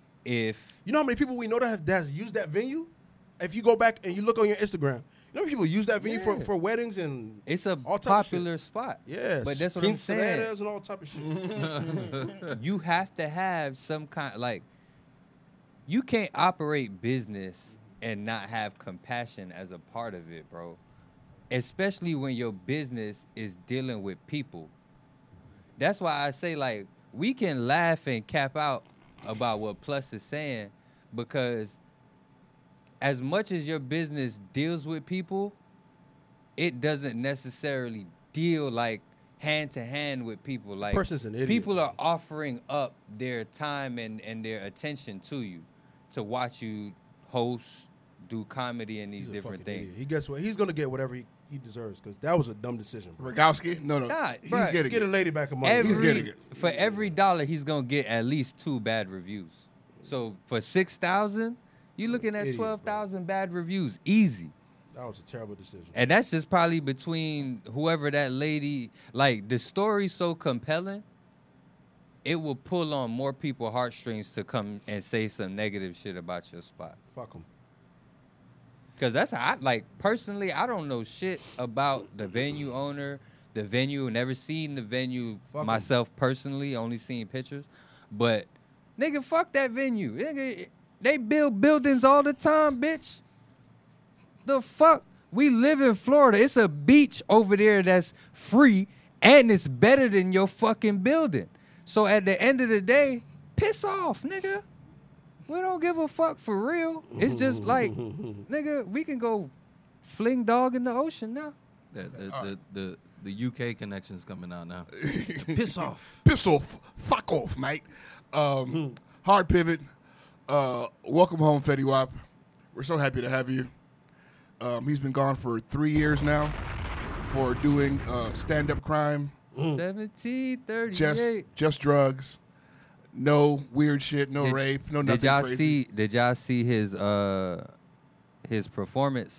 if You know how many people we know that have that's used that venue? If you go back and you look on your Instagram, you know how many people use that venue for, Yeah. for weddings and it's a all type of popular spot. yes, But that's what I'm saying. quinceañeras and all type of shit. You have to have some kind like you can't operate business and not have compassion as a part of it, bro. Especially when your business is dealing with people. That's why I say like we can laugh and cap out about what Plus is saying because as much as your business deals with people, it doesn't necessarily deal like hand to hand with people. Like Person's an idiot. people are offering up their time and, and their attention to you to watch you host, do comedy and these He's a different fucking things. idiot. He gets what he's gonna get whatever he, he deserves because that was a dumb decision. Bro. Rogowski? No, no. Nah, he's bruh. getting Get a it. lady back of money. Every, He's getting it. For every dollar, he's gonna get at least two bad reviews. So for six thousand, you're looking at Idiot, bro. twelve thousand bad reviews, easy. That was a terrible decision. And that's just probably between whoever that lady. Like the story's so compelling, it will pull on more people heartstrings to come and say some negative shit about your spot. Fuck him. Cause that's how I like personally. I don't know shit about the venue owner, the venue. Never seen the venue Fuck 'em. myself personally. Only seen pictures. But nigga, fuck that venue. Nigga, they build buildings all the time, bitch. The fuck? We live in Florida. It's a beach over there that's free and it's better than your fucking building. So at the end of the day, piss off, nigga. We don't give a fuck for real. It's just like, nigga, we can go fling dog in the ocean now. The, the, the, the, the U K connection's coming out now. Piss off. Piss off. Fuck off, mate. Um, hard pivot. Uh, welcome home, Fetty Wap. We're so happy to have you. Um, he's been gone for three years now for doing uh, stand-up crime, seventeen thirty-eight. just just drugs, no weird shit, no Did- rape, no nothing Did y'all crazy. see? Did y'all see his uh his performance?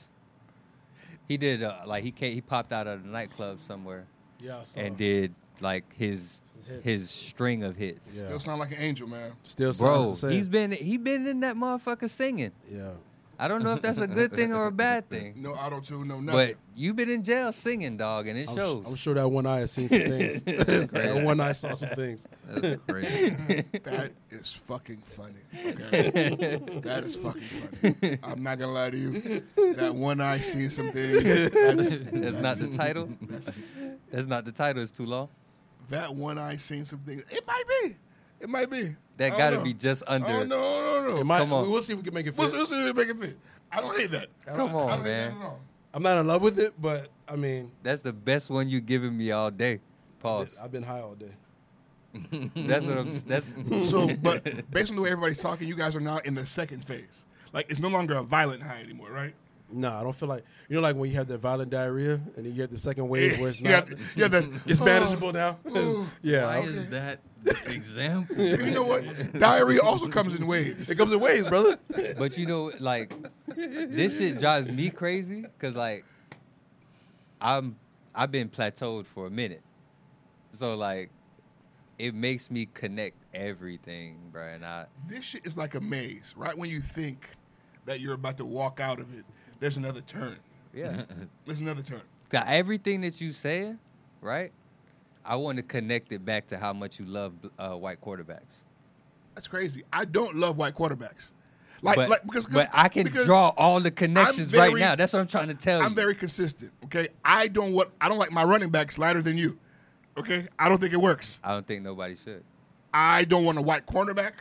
He did uh, like he came, he popped out of a nightclub somewhere Yeah, I saw and it. did like his His his, hits. string of hits. Yeah. Still sound like an angel, man. Still sounds Bro, the same. he's been he been in that motherfucker singing. yeah. I don't know if that's a good thing or a bad thing, No auto tune, no but nothing. you been in jail singing, dog, and it I'm, shows. I'm sure that one eye has seen some things. that one eye saw some things. That's crazy. That is fucking funny. Okay? That is fucking funny. I'm not gonna lie to you. That one eye seeing some things. That's, That's not the title. that's- That's not the title. It's too long. that one eye seeing some things. It might be. It might be. That I don't got to know. be just under. Oh no, no, no. It might, Come on. We'll see if we can make it We'll, fit. we'll see if we make it fit. I don't hate that. Come I on, don't hate man. that at all. I'm not in love with it, but I mean, That's the best one you giving me all day. Pause. I've been high all day. That's what I'm. That's So, but based on the way everybody's talking, you guys are now in the second phase. Like it's no longer a violent high anymore, right? No, I don't feel like you know, like when you have that violent diarrhea and then you have the second wave where it's yeah, not. yeah, that, It's oh, manageable now. yeah, Why okay. is that example? You know what? Diarrhea also comes in waves. it comes in waves, brother. But you know, like this shit drives me crazy because like I'm I've been plateaued for a minute, so like it makes me connect everything, bro. And I This shit is like a maze. Right when you think that you're about to walk out of it, there's another turn. yeah, There's another turn. got everything that you saying, right? I want to connect it back to how much you love uh, white quarterbacks. That's crazy. I don't love white quarterbacks. Like, but, like because, but I can because draw all the connections very- right now. That's what I'm trying to tell I'm you. very consistent. Okay, I don't want. I don't like my running back slider than you. Okay, I don't think it works. I don't think nobody should. I don't want a white cornerback.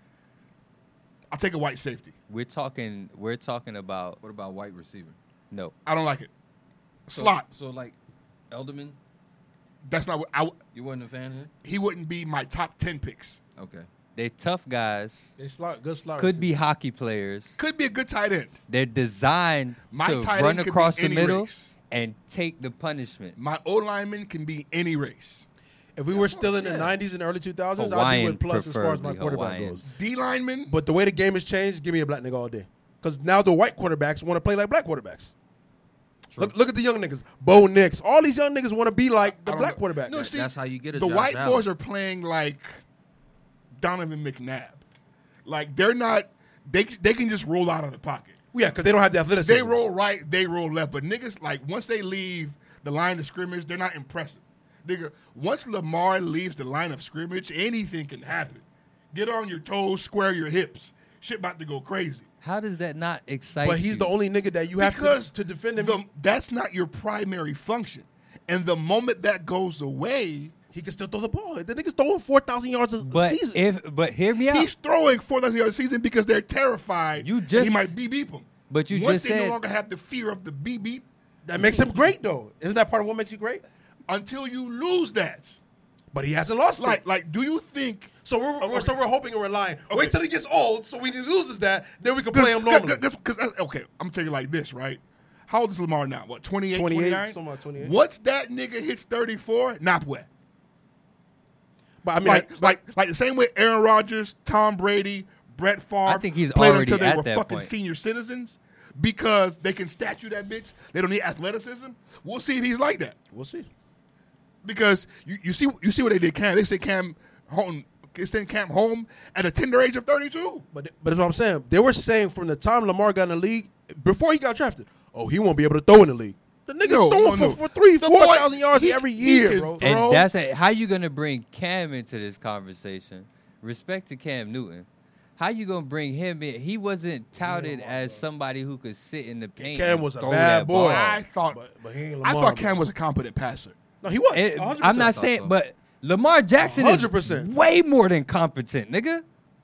I'll take a white safety. We're talking. We're talking about What about white receiver? no. I don't like it. So- Slot. So, like Elderman, That's not what I. w- you wasn't a fan of him? He wouldn't be my top ten picks. Okay. They tough guys. They slot, good slot. Could be receivers. hockey players. Could be a good tight end. They're designed My to tight run end could be across the any middle race. and take the punishment. My O lineman can be any race. If we were still in the nineties and early two thousands, I'd be Hawaiian, with plus as far as my preferably quarterback Hawaiian. goes. D lineman. But the way the game has changed, give me a black nigga all day. Because now the white quarterbacks want to play like black quarterbacks. Look, look at the young niggas. Bo Nix. All these young niggas want to be like I the don't black know. quarterback. No, That- see, that's how you get a The Josh white Allen. boys are playing like Donovan McNabb. Like they're not. They they can just roll out of the pocket. Yeah, because they don't have the athleticism. They roll right, they roll left. But niggas, like, once they leave the line of scrimmage, they're not impressive. Nigga, once Lamar leaves the line of scrimmage, anything can happen. Get on your toes, square your hips. Shit about to go crazy. How does that not excite But he's you? the only nigga that you have Because to, to defend him. the- that's not your primary function. And the moment that goes away, he can still throw the ball. The nigga's throwing four thousand yards a, a But season. if but hear me out. he's throwing four thousand yards a season because they're terrified You that just- he might be beep him. But you Once just they said no longer have the fear of the beep beep, That makes him great, though. Isn't that part of what makes you great? until you lose that. But he hasn't lost Like, it. like, do you think? So we're, Okay. we're so we're hoping and relying. Okay. Wait till he gets old, so when he loses that, then we can play him normally. Because okay, I'm gonna tell you like this, right? How old is Lamar now? What, twenty-eight, twenty-eight, twenty-nine? something like twenty-eight. Once that nigga hits thirty-four, not wet. But I mean, Like, I- like, like the same way Aaron Rodgers, Tom Brady, Brett Favre I think he's played already until they at were that fucking point. senior citizens because they can statue that bitch. They don't need athleticism. We'll see if he's like that. we'll see. Because you, you see you see what they did Cam. They sent Cam home. They sent Cam home at a tender age of thirty-two. But but that's what I'm saying. They were saying from the time Lamar got in the league, before he got drafted, oh, he won't be able to throw in the league. The nigga's No, throwing no, no. for, for three, The four boy, thousand yards he- every he year, can bro. throw. and that's a, how you gonna bring Cam into this conversation. Respect to Cam Newton. How you gonna bring him in? He wasn't touted as somebody who could sit in the paint. Cam and was a throw bad that boy. ball. I thought But, but he ain't I Lamar, thought bro. Cam was a competent passer. No, he was. It- one hundred I'm not thought saying, so. but Lamar Jackson one hundred percent. is way more than competent, nigga.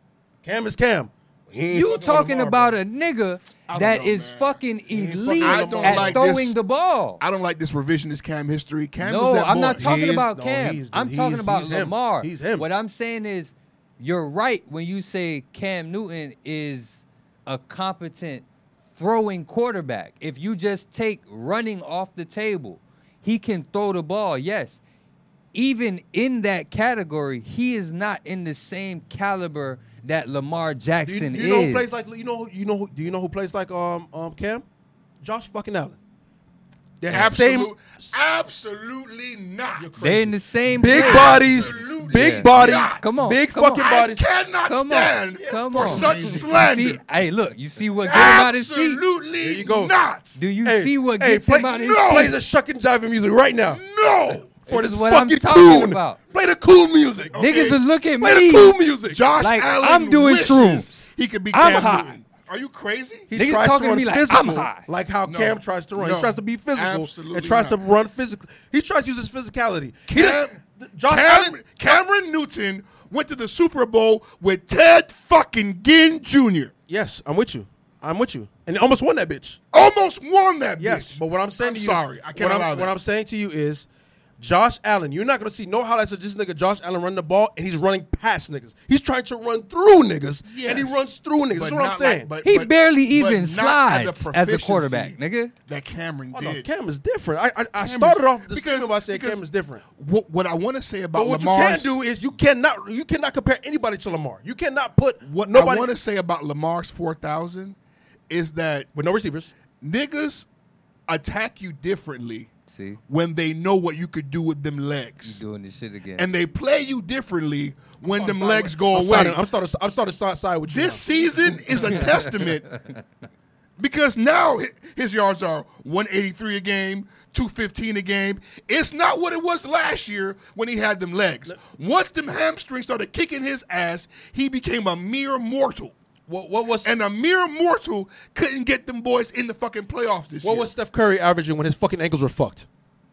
Cam is Cam. He ain't You fucking with talking Lamar, about bro. a nigga I don't that know, is man. fucking ain't elite fucking I don't at like throwing this. the ball. I don't like this revisionist Cam history. Cam No, was that I'm boy. not talking He is- about no, Cam. he's- I'm he's- talking about he's him. Lamar. He's him. What I'm saying is, you're right when you say Cam Newton is a competent throwing quarterback. If you just take running off the table, he can throw the ball, yes. Even in that category, he is not in the same caliber that Lamar Do you, Jackson do you know is. who plays like you know who- you know who, do you know who plays like um um Cam? Josh fucking Allen. They're Absolute, same absolutely not. They're in the same big place. bodies, Absolutely big Yeah. bodies, not. Come on, big come fucking on. bodies. I cannot Come stand on, come for on. such You slander. see, hey, look, you see what get him out of his seat? Absolutely There you go. not. Do you Hey, see what hey, gets play, him out of his no. seat? Play the shucking jiving music right now No. for This this, is what I'm fucking talking coon. about. Play the coon music. Okay. Niggas will look at Play me. the cool music. Josh Like, Allen I'm doing wishes shrooms. he could be I'm Cam high. Newton. Are you crazy? He Niggas tries talking to to run me like, physical, I'm high. like how No. Cam tries to run. No. He tries to be physical Absolutely and tries not. to run physical. He tries to use his physicality. He Cam, didn't- Josh Cam- Allen. Cameron Newton went to the Super Bowl with Ted fucking Ginn Junior Yes, I'm with you. I'm with you, and he almost won that bitch. Almost won that Yes, bitch. but what I'm saying I'm to you, sorry, I can't what allow I'm, that. What I'm saying to you is, Josh Allen, you're not gonna see no highlights of this nigga Josh Allen running the ball, and he's running past niggas. He's trying to run through niggas, Yes. and he runs through niggas. But That's what I'm not saying. like- but- He but- barely but even not at the slides as a proficiency quarterback, nigga. That Cameron Oh, no, did. Cam is different. I I, I Cam started is- off the because- statement by saying because Cam is different. What, what I want to say about But what Lamar, you can do is you cannot you cannot compare anybody to Lamar. You cannot put what nobody I want to say about Lamar's four thousand is that with no receivers. niggas attack you differently See, when they know what you could do with them you legs, doing this shit again. and they play you differently when them I'm legs starting- go I'm away. starting- I'm starting. I'm starting side side with you. This season is a testament because now hi- his yards are one eighty-three a game, two fifteen a game. It's not what it was last year when he had them legs. Once them hamstrings started kicking his ass, he became a mere mortal. What, what was And a mere mortal couldn't get them boys in the fucking playoffs this what year. was Steph Curry averaging when his fucking ankles were fucked?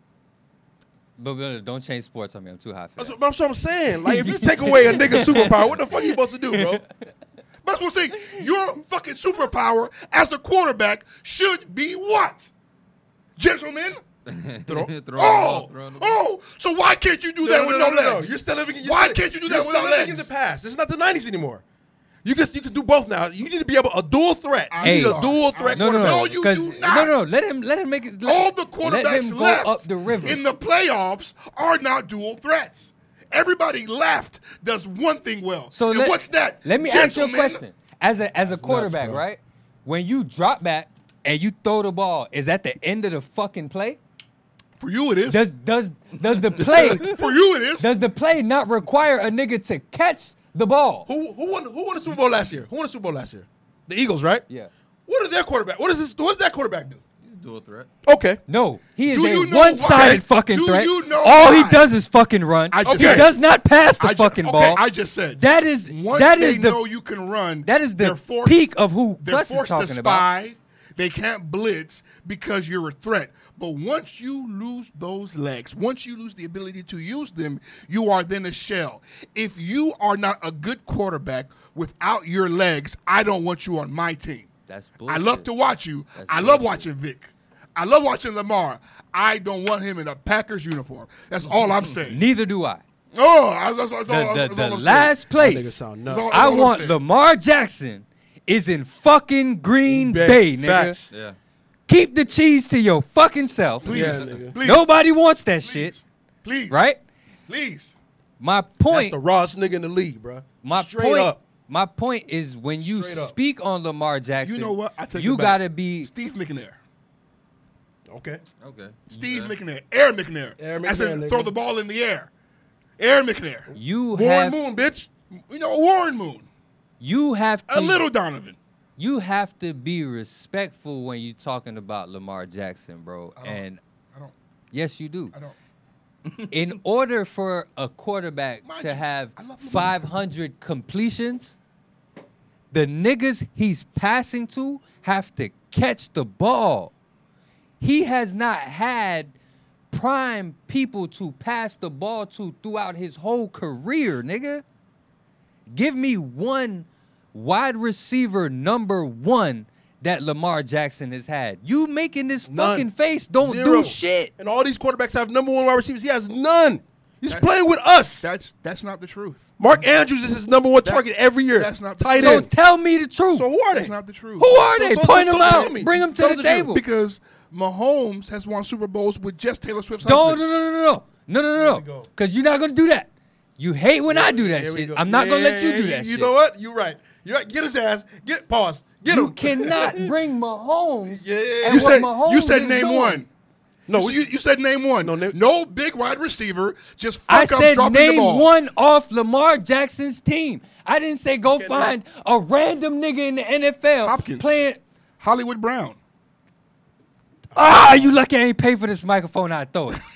but, but don't change sports on me. I'm too high for That's that. what, that's what I'm saying. Like if you take away a nigga's superpower, what the fuck you supposed to do, bro? That's what I'm saying. Your fucking superpower as a quarterback should be what? Gentlemen? Throw, throw Oh, the ball, throw the ball. oh, so why can't you do that with no, legs? You're still living. You're Why still, can't you do that you're without still living legs? in the past. It's not the nineties anymore. You can you can do both now. You need to be able a dual threat. You I'm need a sorry. dual threat No, no, quarterback. no. No, you 'cause- do no, not. no, no. Let him, let him make it. Let, All the let quarterbacks him go left up the river. in the playoffs are not dual threats. Everybody left does one thing well. So and let, what's that? Let me ask you a Gentlemen? question. As a as a quarterback, bro. right? When you drop back and you throw the ball, is that the end of the fucking play? For you it is. Does does does the play For you it is. does the play not require a nigga to catch the ball? Who who won who won the Super Bowl last year? Who won the Super Bowl last year? The Eagles, right? Yeah. What is their quarterback? What is this? What does that quarterback do? Dual threat. Okay. No, he is Do a you know one-sided why? fucking Do threat. you know All he why? does is fucking run. I just he said- does not pass the I ju- fucking okay, ball. I just said that is once that they is the know you can run. that is the they're forced, peak of who They're Plus is forced to talking about. spy. They can't blitz because you're a threat. But once you lose those legs, once you lose the ability to use them, you are then a shell. If you are not a good quarterback without your legs, I don't want you on my team. That's bullshit. I love to watch you. That's I love bullshit. watching Vic. I love watching Lamar. I don't want him in a Packers uniform. That's all I'm saying. Neither do I. Oh, that's, that's, that's The, all, the, that's the all I'm last That nigga place sound That's nuts. all- I all I'm want saying. Lamar Jackson is in fucking Green Bay, nigga. Facts. Yeah. Keep the cheese to your fucking self. Please, Yeah, nigga. please, Nobody wants that please, shit, Please, right? Please. My That's point. the rawest nigga in the league, bro. My Straight point. up. My point is when you Straight up. speak on Lamar Jackson, You know what? I take you it back. gotta be. Steve McNair. Okay. Okay. Steve Okay. McNair. Air McNair. Air As in McNair, throw nigga. the ball in the air. Air McNair. You Warren have. Moon, bitch. You know, Warren Moon. You have to. A little Donovan. You have to be respectful when you're talking about Lamar Jackson, bro. I don't. And I don't. yes, you do. I don't. In order for a quarterback Mind to you, have I love Lamar. five hundred completions, the niggas he's passing to have to catch the ball. He has not had prime people to pass the ball to throughout his whole career, nigga. Give me one wide receiver number one that Lamar Jackson has had. You making this None. fucking face don't Zero. do shit. And all these quarterbacks have number one wide receivers. He has none. He's That- playing with us. That's that's not the truth. Mark Andrews is his number one target every year. that's not the tight truth. end. Don't tell me the truth. So who are That's they? not the truth. Who are So- they? so- Point so- them so out. tell me. Bring them to Tell the us the truth. table. Because Mahomes has won Super Bowls with just Taylor Swift's No, no, husband. no, no, no, no, no, no, we no. go. Because you're not gonna do that. You hate when I do that Here we shit. go. I'm not gonna Yeah, let you yeah, do yeah, that You shit. know what? You're right. You're right. Get his ass. Get pause. Get You him. cannot bring Mahomes. Yeah, yeah, yeah. and You what said Mahomes you said is name doing. one. No, you, we- you, you said name one. No, No, na- big wide receiver. Just I fuck up said dropping the name ball. one off Lamar Jackson's team. I didn't say go Cannot. find a random nigga in the N F L Hopkins. playing. Hollywood Brown. Ah, you lucky I ain't pay for this microphone. I throw it.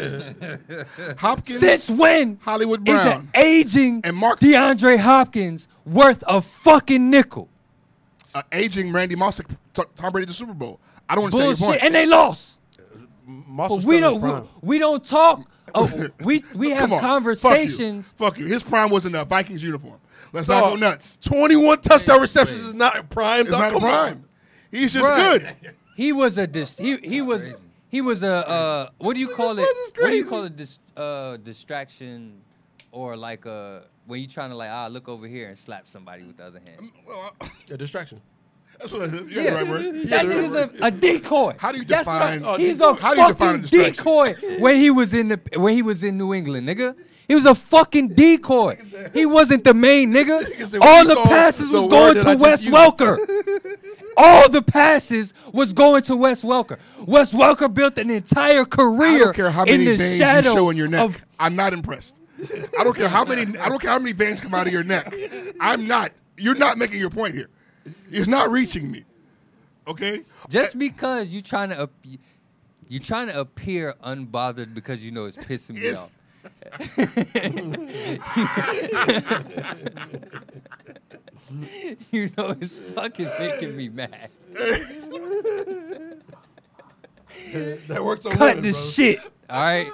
Hopkins. Since when Hollywood is Brown. an aging And Mark- DeAndre Hopkins worth a fucking nickel? uh, aging Randy Moss took t- Tom Brady to the Super Bowl. I don't understand your Bullshit, point. and they lost. Moss But was we still in don't. his We, prime. we don't talk. Oh, we we have Come on. conversations. Fuck you. Fuck you. His prime was in the Vikings uniform. Let's not go Dog, nuts. twenty-one touchdown receptions is not prime. It's dog. not a Come on. prime. He's just Bruh. good. He was a dis- he he was crazy. he was a uh what do you call it? This is What do you crazy. call a dis- uh distraction or like a when you trying to like ah look over here and slap somebody with the other hand? Well, A distraction. that's what it is. You got the right word. You That got the right nigga's word. a, a decoy. How do you That's define- not- Oh, he's decoy. a How do you define a fucking distraction? decoy when he was in the when he was in New England, nigga. He was a fucking decoy. He wasn't the main nigga. said, what All you the call passes the was word going that to I just Wes used? Welker. All the passes was going to Wes Welker. Wes Welker built an entire I career don't care how in many the veins you shadow show in your neck. of I'm not impressed. I don't care how many. I don't care how many veins come out of your neck. I'm not. You're not making your point here. It's not reaching me. Okay. just because you trying to ap- you trying to appear unbothered because you know it's pissing me It's- off. You know it's fucking making me mad. That works on Cut women, the bro. shit. All right.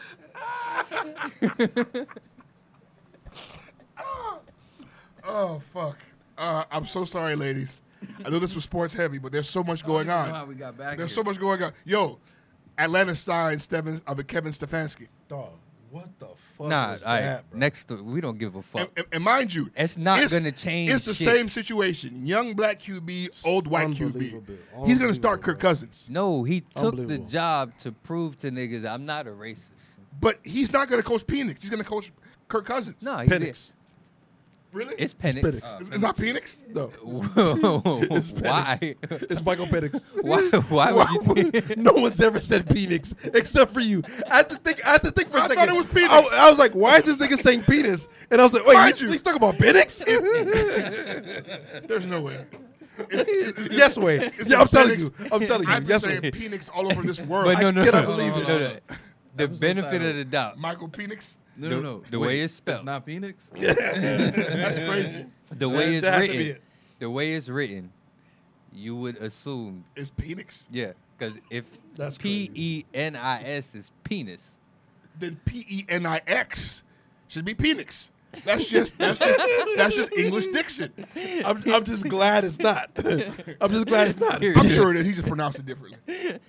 Oh fuck. Uh, I'm so sorry, ladies. I know this was sports heavy, but there's so much going I don't even know on. how we got back There's here. so much going on. Yo, Atlanta signed Steven, uh, Kevin Stefanski. Dog, what the fuck Nah, is all right. that, bro? Next, to, we don't give a And, fuck. and- and mind you, It's not gonna change It's the shit. same situation. Young black Q B, old white Q B. Unbelievable. He's gonna start Unbelievable, Kirk bro. Cousins, No, he took the Unbelievable. job to prove to niggas I'm not a racist. but he's not gonna coach Penix. He's gonna coach Kirk Cousins. No, he's Penix. Really? It's Penix. Penix. It's, it's not Penix. No. It's Why? It's Michael Penix. Why? Why would you think? no one's ever said Penix except for you. I had to think. I had to think for a I second. thought it was penis. I, I was like, "Why is this nigga saying penis?" And I was like, "Wait, Mind he's, you. he's talking about Penix?" There's no way. It's- it's- Yes, way. it's Yeah, the I'm telling Penix. you. I'm telling you. I've been Yes, saying way. Penix all over this world. But no, no, cannot no, believe no, it. no, no. The Episode benefit title. of the doubt. Michael Penix. No, The- no, no. the Wait, way it's spelled. It's not Penix? That's crazy. The way That has it's to be written. it. The way it's written, you would assume, It's Penix. yeah, because if That's P E N I S is penis, Then P E N I X should be Penix. That's just that's just that's just English diction. I'm, I'm just glad it's not. I'm just glad it's not. I'm sure it is. He just pronounced it differently.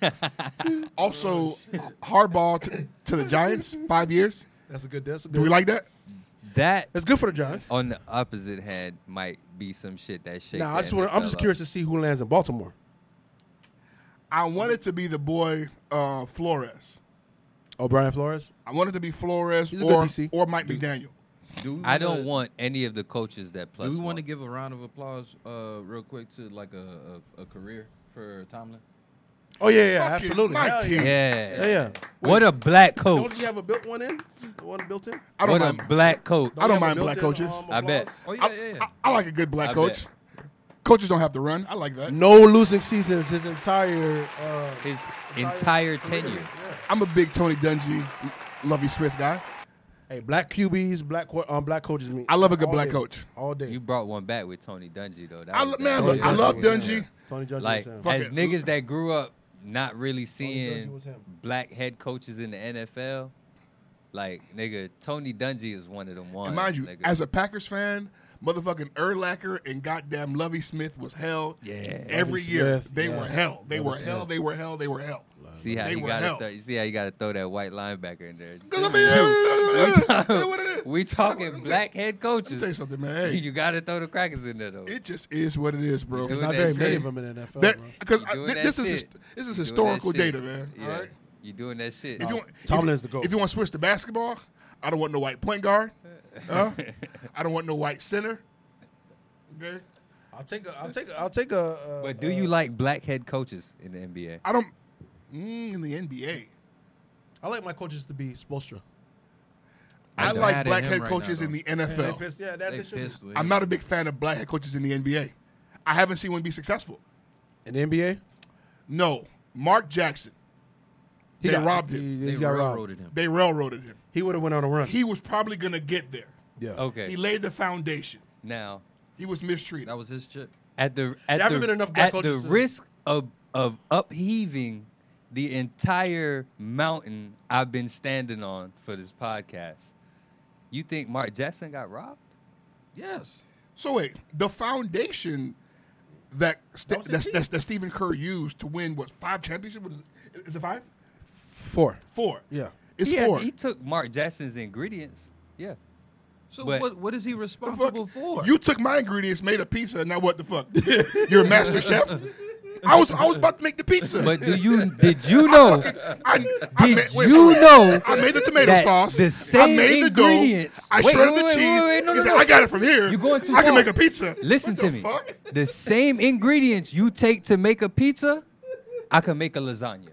Also, hardball to, to the Giants, five years. That's a good. That's a good. Do we like that? That That's good for the Giants. on the opposite hand might be some shit that shake. Nah, the I just want. I'm just N F L curious up. to see who lands in Baltimore. I want it to be the boy uh, Flores. Oh, Brian Flores. I want it to be Flores He's a good or, D C. or Mike McDaniel. Do we I don't wanna- want any of the coaches that plus. Do we want one. to give a round of applause, uh, real quick, to like a, a, a career for Tomlin? Oh yeah, yeah, Fucking absolutely. my Hell team. yeah. Yeah. Yeah, yeah. What a black coach. Don't you have a built one in? One built in? I don't What a mind. black coach. I don't you have a mind black built-in, coaches. um, I bet. applause? Oh yeah, I, yeah, yeah. I, I like a good black I coach. bet. Coaches don't have to run. I like that. No losing seasons his entire. Uh, His entire tenure. Yeah. I'm a big Tony Dungy, Lovey Smith guy. Hey, black Q Bs, black co- um, black coaches. Mean I love a good all black day. coach. all day. You brought one back with Tony Dungy though. That I, was lo- bad. man, Tony look, I Dungy love was him. Dungy. Tony Dungy Like was him. Fuck as it. niggas that grew up not really Dungy seeing was him. black head coaches in the N F L, like nigga, Tony Dungy is one of them ones. And mind you, nigga. as a Packers fan, motherfucking Urlacher and goddamn Lovey Smith was hell. Yeah. Every Lovie year Smith, they yeah. were hell. They Lovie were hell. Smith. They were hell. They were hell. see how they you were got hell. to you see how you got to throw that white linebacker in there. Cause I mean, you talking- know what it is. We talking black head Let me coaches. tell you something, man. Hey, You got to throw the crackers in there though. it just is what it is, bro. You There's doing not that very shit. many of them in the N F L, That bro. because You doing that this is shit. his- this is You doing that historical shit. data, man. Yeah. All right. You doing that shit? If you want, Tomlin's if, the GOAT. If you want to switch to basketball, I don't want no white point guard. Huh? I don't want no white center. Okay. I'll take a. I'll take. A, I'll take a. Uh, But do you like black head coaches in the N B A? I don't. Mm, in the N B A, I like my coaches to be Spoelstra. I They like mad at black him head right coaches now, in the though. N F Yeah, they L. pissed- yeah, that's They the shit. pissed with I'm him. not a big fan of black head coaches in the N B A. I haven't seen one be successful. In the N B A, No, Mark Jackson. he They got robbed him. He, They he got robbed. railroaded him. They railroaded him. He would have went on a run. He was probably gonna get there. yeah. Okay. He laid the foundation. Now, He was mistreated. That was his chip. at the at haven't the, been enough black at the coaches to- risk of of upheaving the entire mountain I've been standing on for this podcast, you think Mark Jackson got robbed? Yes. So wait, the foundation that St- That was his that, team. that, that Stephen Kerr used to win what five championships? What is it? Is it five? Four. Four. Yeah. It's he had- four. he took Mark Jackson's ingredients. Yeah. So But- what what is he The fuck? responsible for? You took my ingredients, made a pizza. Now what the fuck? You're a master chef. I was I was about to make the pizza. But do you did you know I, I did ma- wait, you sorry. know I made the tomato that sauce. the I same made the ingredients- dough. I Wait, shredded wait, the wait, cheese. wait, wait, no, he no, said, no. "I got it from here. You're going too I can far. make a pizza." Listen What to the me. fuck? The same ingredients you take to make a pizza, I can make a lasagna.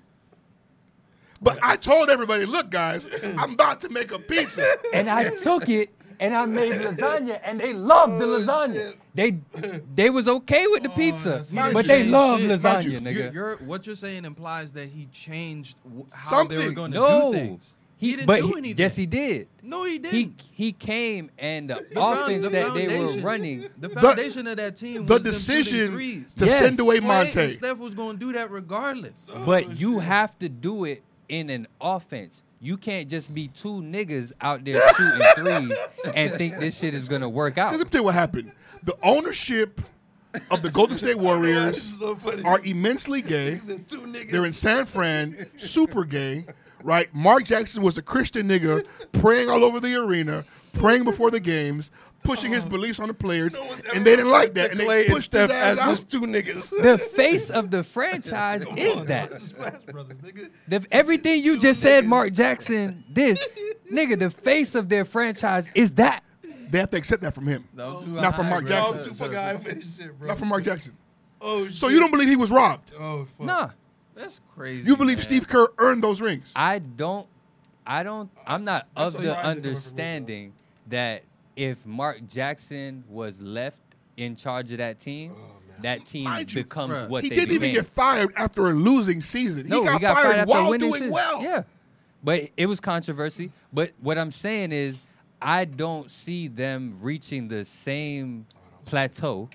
But I told everybody, "Look, guys, I'm about to make a pizza." And I took it and I made lasagna, and they loved the lasagna. They they was okay with the pizza, that's Mind but you, they shit. love Mind lasagna, you, nigga. You're, you're, what you're saying implies that he changed w- how they were Something. going to no, do things. He, didn't but do he- anything. yes, he did. No, he didn't. He he came and the, The found- offense the that they were foundation- running. The foundation of that team. The was them shooting decision threes. to Yes. send away Clay Monte. and Steph was going to do that regardless. But you have to do it in an offense. You can't just be two niggas out there shooting threes and think this shit is gonna work out. Let me tell you what happened. The ownership of the Golden State Warriors so funny. are immensely gay. said two niggas. They're in San Fran, super gay, right? Mark Jackson was a Christian nigga praying all over the arena, praying before the games, pushing his beliefs on the players, and they didn't like that, and they Clay pushed his Steph ass as out. just two niggas. The face of the franchise is that. That's the Splash Brothers, nigga. The, everything you Two just said, niggas. Mark Jackson, this nigga, the face of their franchise is that. They have to accept that from him, That was too Not from high, Mark bro. Jackson. I'm too fucking high for this shit, bro. not from Mark Jackson. Oh, shit. So you don't believe he was robbed? Oh, fuck. Nah, That's crazy. You believe man. Steve Kerr earned those rings? I don't. I don't. I'm not That's of the surprising coming from me, understanding that if Mark Jackson was left in charge of that team, that team Mind you, becomes bruh, what He they didn't even became. get fired after a losing season. No, he got, fired, after while winning doing season. well. Yeah, but it was controversy. But what I'm saying is, I don't see them reaching the same plateau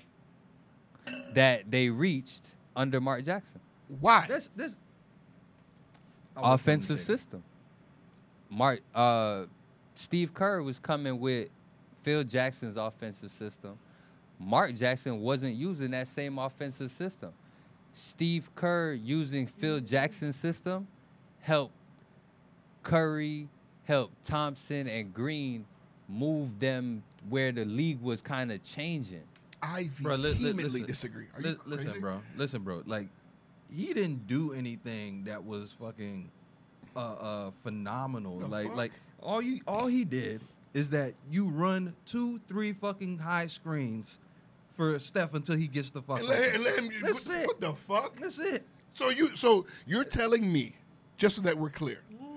that they reached under Mark Jackson. Why? That's that's I wasn't Offensive gonna say that. system. Mark, uh, Steve Kerr was coming with Phil Jackson's offensive system. Mark Jackson wasn't using that same offensive system. Steve Kerr using Phil Jackson's system helped Curry, helped Thompson and Green move them where the league was kind of changing. I Bro, li- li- vehemently listen. disagree. Are Li- you listen, crazy? bro. Listen, bro. Like, he didn't do anything that was fucking uh, uh, phenomenal. The like, fuck? like all you, all he did is that you run two, three fucking high screens for Steph until he gets the fuck And open. let, and let him. That's what, it. what the fuck? That's it. So you, so you're telling me, just so that we're clear,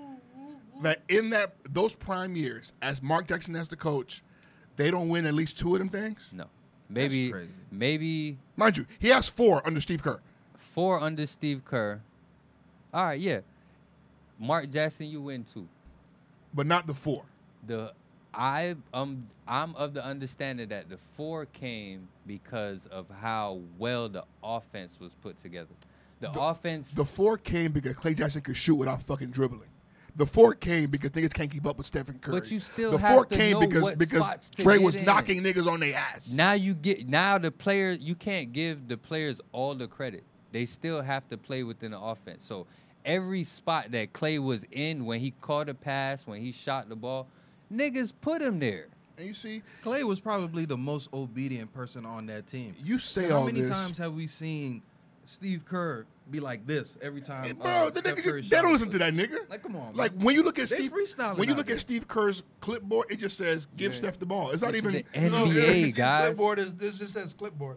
that in that those prime years, as Mark Jackson as the coach, they don't win at least two of them things. No. Maybe, crazy. maybe Mind you, he has four under Steve Kerr. four under Steve Kerr. All right, yeah. Mark Jackson, you win two. But not the four. The I um I'm of the understanding that the four came because of how well the offense was put together. The, The- offense The four came because Klay Jackson could shoot without fucking dribbling. The four came because niggas can't keep up with Stephen Curry. But you still the have four to came know because what because spots to Dre get was in. knocking niggas on their ass. now you get now the players you can't give the players all the credit. They still have to play within the offense. So every spot that Klay was in when he caught a pass, when he shot the ball, niggas put him there. And you see, Clay was probably the most obedient person on that team. you say How all many this. times have we seen Steve Kerr be like this every time? Hey, uh, bro, the Steph nigga, Curry just- they shot don't a- listen to that nigga. Like, come on, Like man. when you look at They Steve, freestyling when you out look there. at Steve Kerr's clipboard, it just says "Give Yeah. Steph the ball." It's not This is even. the N B A, no, His guys. clipboard is this just says clipboard.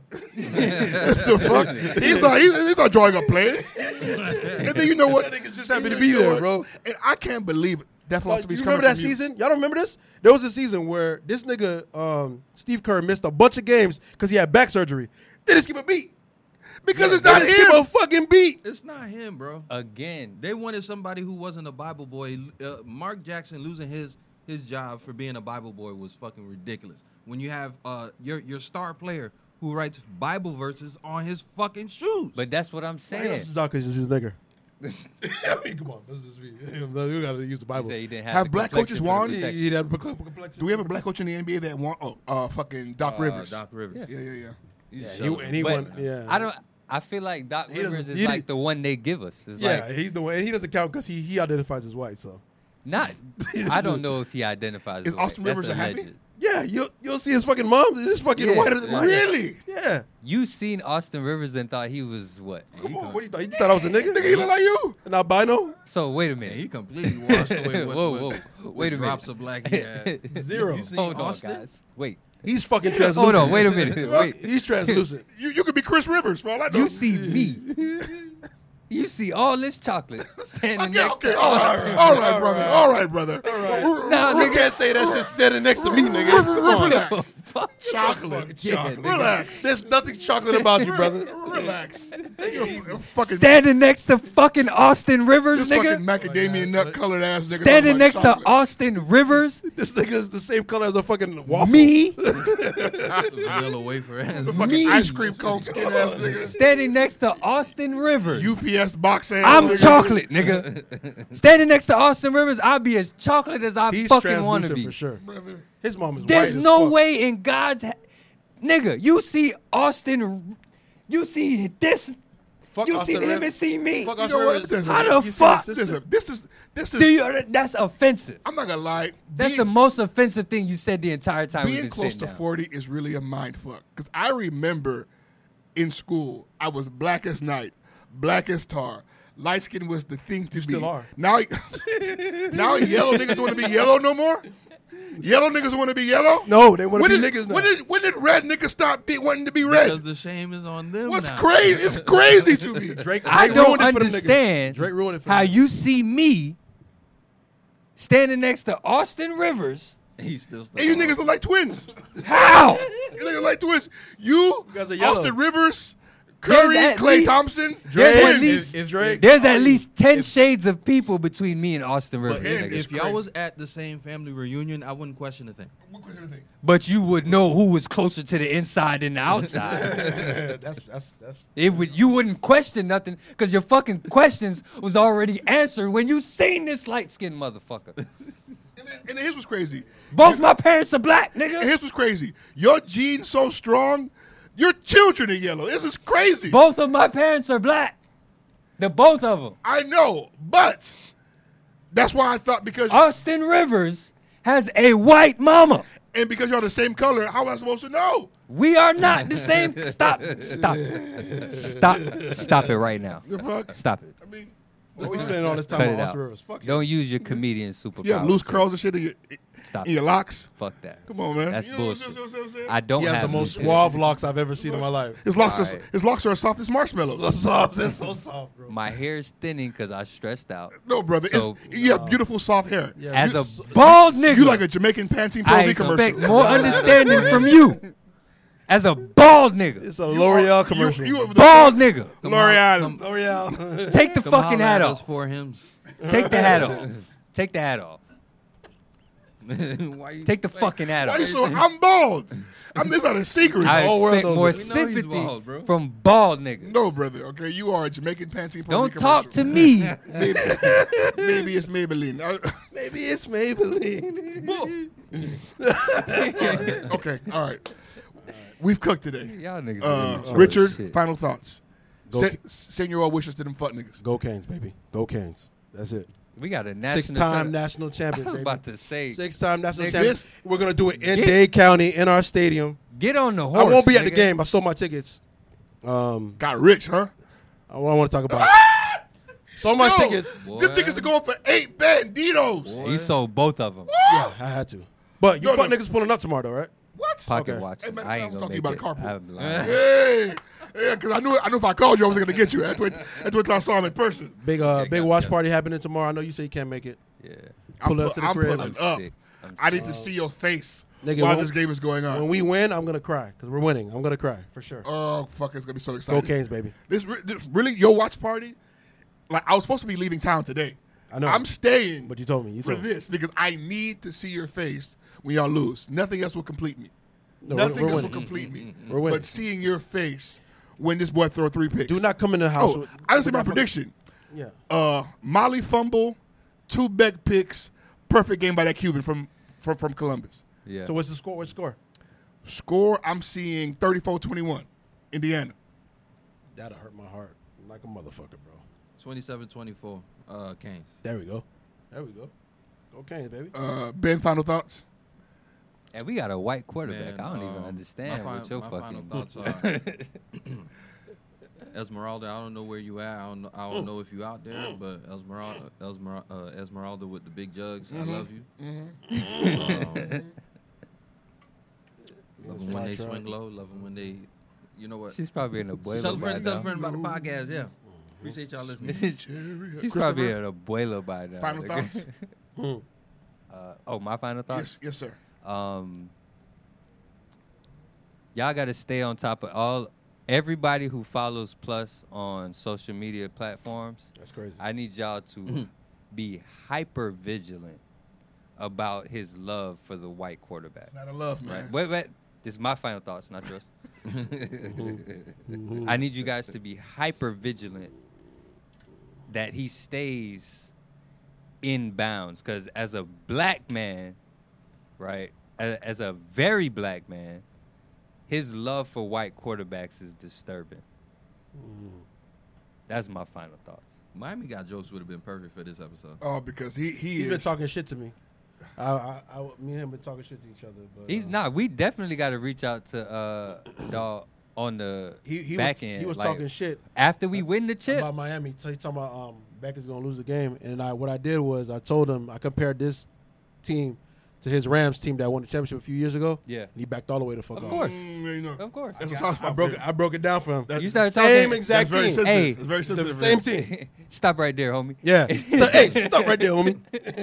the fuck? He's not. He's, he's not drawing up plays. And then you know what? That nigga's just happy to You be know there, what? bro. And I can't believe it. That Like, philosophy you is remember coming that from you. season? Y'all don't remember this? There was a season where this nigga, um, Steve Kerr, missed a bunch of games because he had back surgery. They didn't skip a beat. Because it's They not didn't skip him. a fucking beat. It's not him, bro. Again, They wanted somebody who wasn't a Bible boy. Uh, Mark Jackson losing his his job for being a Bible boy was fucking ridiculous. When you have uh, your your star player who writes Bible verses on his fucking shoes. but that's what I'm This saying. is not because he's just a nigger. I mean, come on. This is me. You gotta use the He Bible. said he didn't have, Have the black complexion coaches for the won? He, protection. he had complexion. Do we have a black coach in the N B A that won? Oh, uh, fucking Doc Uh, Rivers. Doc Rivers. Yeah, yeah, yeah. He's Yeah, a he, show. and he But won. Yeah, I don't. I feel like Doc He doesn't- Rivers is he like didn't- the one they give us. It's Yeah, like he's the one. And he doesn't count because he, he identifies as white. So not. I don't know if he identifies. Is as white. Austin That's Rivers a happy? alleged. yeah, you'll you'll see his fucking mom. This fucking Yeah. whiter than mine. Really? Yeah. You seen Austin Rivers and thought he was what? Come on. What do you thought? You thought I was a nigga? Nigga, he look like you. And albino? So wait a Man, minute. he completely washed away. What, Whoa, what, whoa. what Wait a minute. drops of black he had. Zero. You seen Hold on, Austin? guys. Wait. He's fucking translucent. Hold on. Wait a minute. Wait. He's translucent. You you could be Chris Rivers for all I know. You see me. You see all this chocolate standing Okay, next okay, to all right, all right, brother, all right, brother. All right. Nah, You nigga. can't say that shit sitting next to me, nigga. Come on. Relax. Fuck. Chocolate. Yeah, Chocolate. nigga. Relax. There's nothing chocolate about you, brother. Relax. You're a fucking Standing next to fucking Austin Rivers, this nigga. fucking macadamia nut colored ass nigga. Standing talking next about to chocolate. Austin Rivers. This nigga is the same color as a fucking waffle. Me. Vanilla wafer ass. the fucking ice cream cone skin ass nigga. Standing next to Austin Rivers. U P S box ass. I'm nigga. chocolate, nigga. Standing next to Austin Rivers, I'll be as chocolate as I He's fucking want to translucent be. for sure. Brother. His mom is There's white as no fuck. way in God's ha- nigga. You see Austin, you see this, Fuck you Austin see him Rivers. and see me. Fuck You Austin know what? Rivers. This is- How the You see his fuck? sister? This is this is this is. Do you? That's offensive. I'm not gonna lie. That's the being, most offensive thing you said the entire time we've being been close sitting to down. forty is really a mind fuck. Because I remember in school I was black as night, black as tar. Light skin was the thing to be. still are. Now, now yellow niggas don't want to be yellow no more. Yellow niggas want to be yellow. No, they want to When be did, niggas now. when did when did red niggas stop be, wanting to be red? Because the shame is on them What's now. crazy? It's crazy to me. Drake, Drake I don't ruined it for them niggas. understand Drake ruined it for how them. you see me standing next to Austin Rivers. He's still stuck. And you on niggas look like twins. How? You niggas like twins. You, guys are yellow. Austin Rivers, There's Curry, at Klay least- Thompson. There's Drake, at twins. least If, if Drake- there's at least ten shades of people between me and Austin Rivers. But nigga. it's if y'all crazy. was at the same family reunion, I wouldn't question a thing. What question do you think? But you would know who was closer to the inside than the outside. that's that's that's. It would you wouldn't question nothing because your fucking questions was already answered when you seen this light skinned motherfucker. And then, and then his was crazy. Both my parents are black, And nigga. his was crazy. Your genes so strong, your children are yellow. This is crazy. Both of my parents are black. The both of them. I know, but that's why I thought because Austin Rivers has a white mama. and because you're the same color, how am I supposed to know? We are not the same. Stop. Stop. Stop. Stop it right now. The fuck? Stop it. I mean, What we spending all this time Cut on it Austin out. Rivers? Fuck Don't use your comedian superpowers. you have loose to- curls and shit in your, Stop in your locks. Fuck that. Come on, man. That's You know what I'm bullshit. saying, what I'm saying? I don't He has have the most loose- suave locks I've ever seen in my life. His locks, are, Alright. his locks are as soft as marshmallows. So soft, it's so soft, bro. My hair is thinning because I stressed out. No, brother. So- it's, you have beautiful soft hair. Yeah. As You- a bald nigga, You like a Jamaican Pantene Pro I V expect commercial. more understanding from you. As a bald nigga, It's a L'Oreal You- commercial. You, you, bald nigga, Come on, L'Oreal. come- L'Oreal. take the come fucking holler hat at us off. for him. Take the hat off. Take the hat off. Why you Take the fucking hat Why off. you so? I'm bald. I'm. This not a secret. I whole world expect knows more it. We know he's sympathy bald, bro. from bald niggas. No, brother. Okay, you are a Jamaican Pantene Pro Don't V talk to commercial. me. Maybe, maybe it's Maybelline. I- Maybe it's Maybelline. okay, all right. We've cooked today. Y'all niggas. Uh, really Richard, shit. final thoughts. Go Se- Ki- send your well wishes to them fuck niggas. Go Canes, baby. Go Canes. That's it. We got a national. Six-time champ- national I champion, was baby. about to say, Six-time national Nigga, champion. this- We're gonna do it in Get- Dade County in our stadium. get on the horse. I won't be at the nigga. game. I sold my tickets. Um, Got rich, huh? I don't want to talk about. it. Sold my Yo, tickets. Them Boy. tickets are going for eight banditos. You sold both of them. Yeah, I had to. But you No, fuck no. niggas pulling up tomorrow, though, right? What? Pocket Okay. watch. Hey, man, I I'm ain't gonna talking make about it. a carpool. I'm lying. Hey, yeah, because I knew I knew if I called you, I wasn't gonna get you. That's what that's what I saw him in person. Big uh, Okay, big got- watch got- party happening tomorrow. I know you say you can't make it. Yeah. Pull I'm, up to the I'm crib. pulling I'm up. sick. I'm I need sick. to see your face Nigga, while when- this game is going on. When we win, I'm gonna cry because we're winning. I'm gonna cry for sure. oh fuck, it's gonna be so Go exciting. Canes, baby. This, re- this really your watch party. Like I was supposed to be leaving town today. I know. I'm staying But you told me. You for told me. this because I need to see your face when y'all lose. Nothing else will complete me. No, we're- Nothing we're else winning. will complete me. We're winning. But seeing your face when this boy throw three picks. Do not come in the house. Oh, with- I just say my with- prediction. Yeah. Uh, Molly fumble, two Beck picks, perfect game by that Cuban from from, from Columbus. Yeah. So what's the score? What's the score? Score, I'm seeing thirty-four twenty-one, Indiana. That'll hurt my heart like a motherfucker, bro. twenty-seven twenty-four, uh, Canes. There we go. There we go. Go Canes, baby. Uh, Ben, final thoughts? And we got a white quarterback. Man, I don't even um, understand my what fin- your my fucking. final thoughts are- Esmeralda, I don't know where you at. I don't know, I don't know if you out there, but Esmeralda, Esmeralda, uh, Esmeralda with the big jugs, I love you. Um, love them when they swing low. Love them when they, you know what? She's probably in a abuela Tell a by friend, tell a now. friend about the podcast. Yeah, appreciate y'all listening. She's probably in a abuela by now. Final nigga. thoughts? uh, oh, my final thoughts. Yes, yes, sir. Um, y'all got to stay on top of all. Everybody who follows Plus on social media platforms, That's crazy. I need y'all to be hyper vigilant about his love for the white quarterback. Not a love, man. Right? Wait, wait. This is my final thoughts, not yours. I need you guys to be hyper vigilant that he stays in bounds. Because as a black man, right, as, as a very black man, his love for white quarterbacks is disturbing. That's my final thoughts. Miami got jokes would have been perfect for this episode. Oh, because he he He's is been talking shit to me. I, I, I, me and him been talking shit to each other. But, He's uh, not. We definitely got to reach out to uh, dog on the He, he back was, end. he was like, talking shit after we win the chip. about Miami. So he's talking about um, Beck is going to lose the game. And I, what I did was I told him I compared this team to his Rams team that won the championship a few years ago. Yeah. And he backed all the way the fuck Of off. course. Mm, you know. Of course. That's a I, soft I spot broke there. it. I broke it down for him. That's You started Same talking. exact That's very team. sensitive. Hey. It's very The sensitive. same team. Stop right there, homie. Yeah. Stop- hey, stop right there, homie.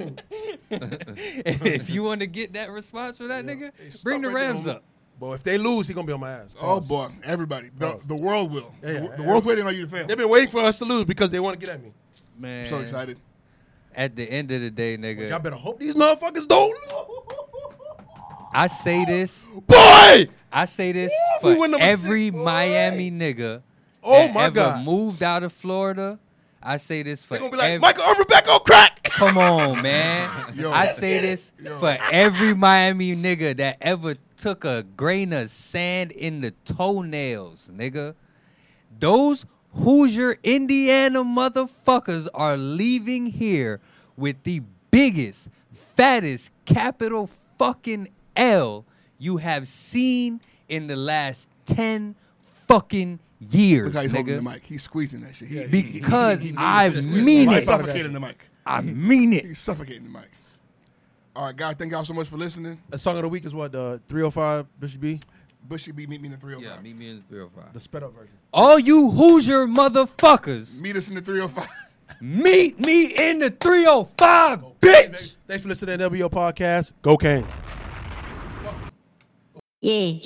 If you want to get that response from that nigga, bring the Stop right there, Rams homie. up. Boy, if they lose, he gonna be on my ass. Oh Pause. boy, everybody, the, Pause. the world will. Yeah, yeah, the, the yeah. world's waiting on you to fail. They've been waiting for us to lose because they want to get at me. Man, I'm so excited. At the end of the day, Y'all nigga, better hope these motherfuckers don't lose. I say this. Boy! I say this Woo, we for win number every six, boy. Miami nigga Oh that my ever God. moved out of Florida. I say this for They're gonna be like, every, Michael Irvin back on crack. Come on, man. Yo. I say this Yo. for every Miami nigga that ever took a grain of sand in the toenails, nigga. Those Hoosier, Indiana motherfuckers are leaving here with the biggest, fattest capital fucking L you have seen in the last ten fucking years, Look how he's holding the nigga. mic. He's squeezing that shit. He, he- Because he- he- he- I he's mean He's it. suffocating the mic. I mean it. He's suffocating the mic. All right, guys, thank y'all so much for listening. The song of the week is what? Uh, three oh five Bishop B? Bushy B, meet me in the three oh Yeah, five. meet me in the three oh five. The sped up version. All you Hoosier motherfuckers, Meet us in the three oh five. meet me in the three oh five, bitch. Thanks for listening to the W O Podcast. Go Canes. Yeah.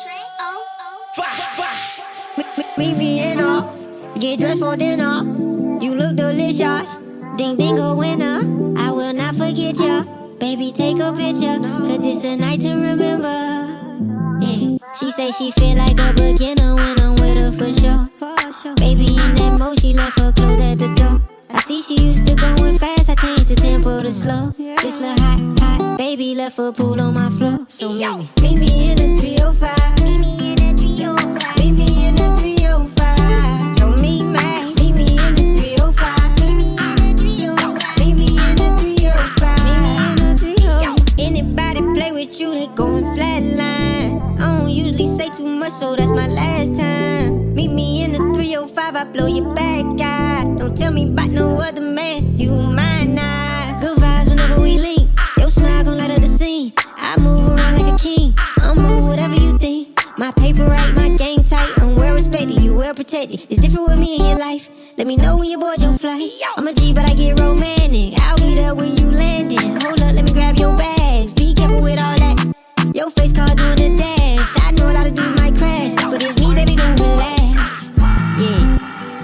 Meet me in off, get dressed for dinner. You look delicious, ding ding a winner. I will not forget ya, baby take a picture, cause this a night to remember. Yeah, she say she feel like a beginner when I'm with her for sure. Baby in that mode, she left her clothes at the door. I see she used to going fast, I changed the tempo to slow. This little hot, hot baby left her pool on my floor. So meet me, meet me in the three oh five. Meet me in the three oh five. Meet me in the three oh five. Don't meet me, meet me in the three oh five. Meet me in the three oh five. Meet me in the three oh five. Meet me in the three oh five. Anybody play with you, they going flatline. I don't usually say too much, so that's my last time. Meet me in the three oh five, I blow your back out. Don't tell me about no other man, you mine now. Good vibes whenever we link. Your smile gon' light up the scene. I move around like a king. I'm move whatever you think. My paper right, my game tight. I'm well respected, you well protected. It's different with me in your life. Let me know when you board your flight. I'm a G, but I get romantic. I'll be there when you landing. Hold up, let me grab your bags. Be careful with all that. Your face card doing the dash. I know a lot of dudes might crash, but it's me, baby, don't relax. Yeah.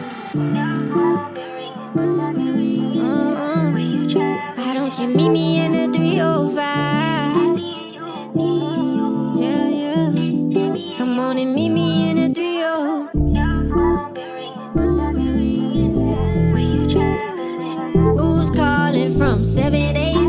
Uh-uh. Why don't you meet me in the three oh five? Yeah, yeah. Come on and meet me in the three oh. Who's calling from seven days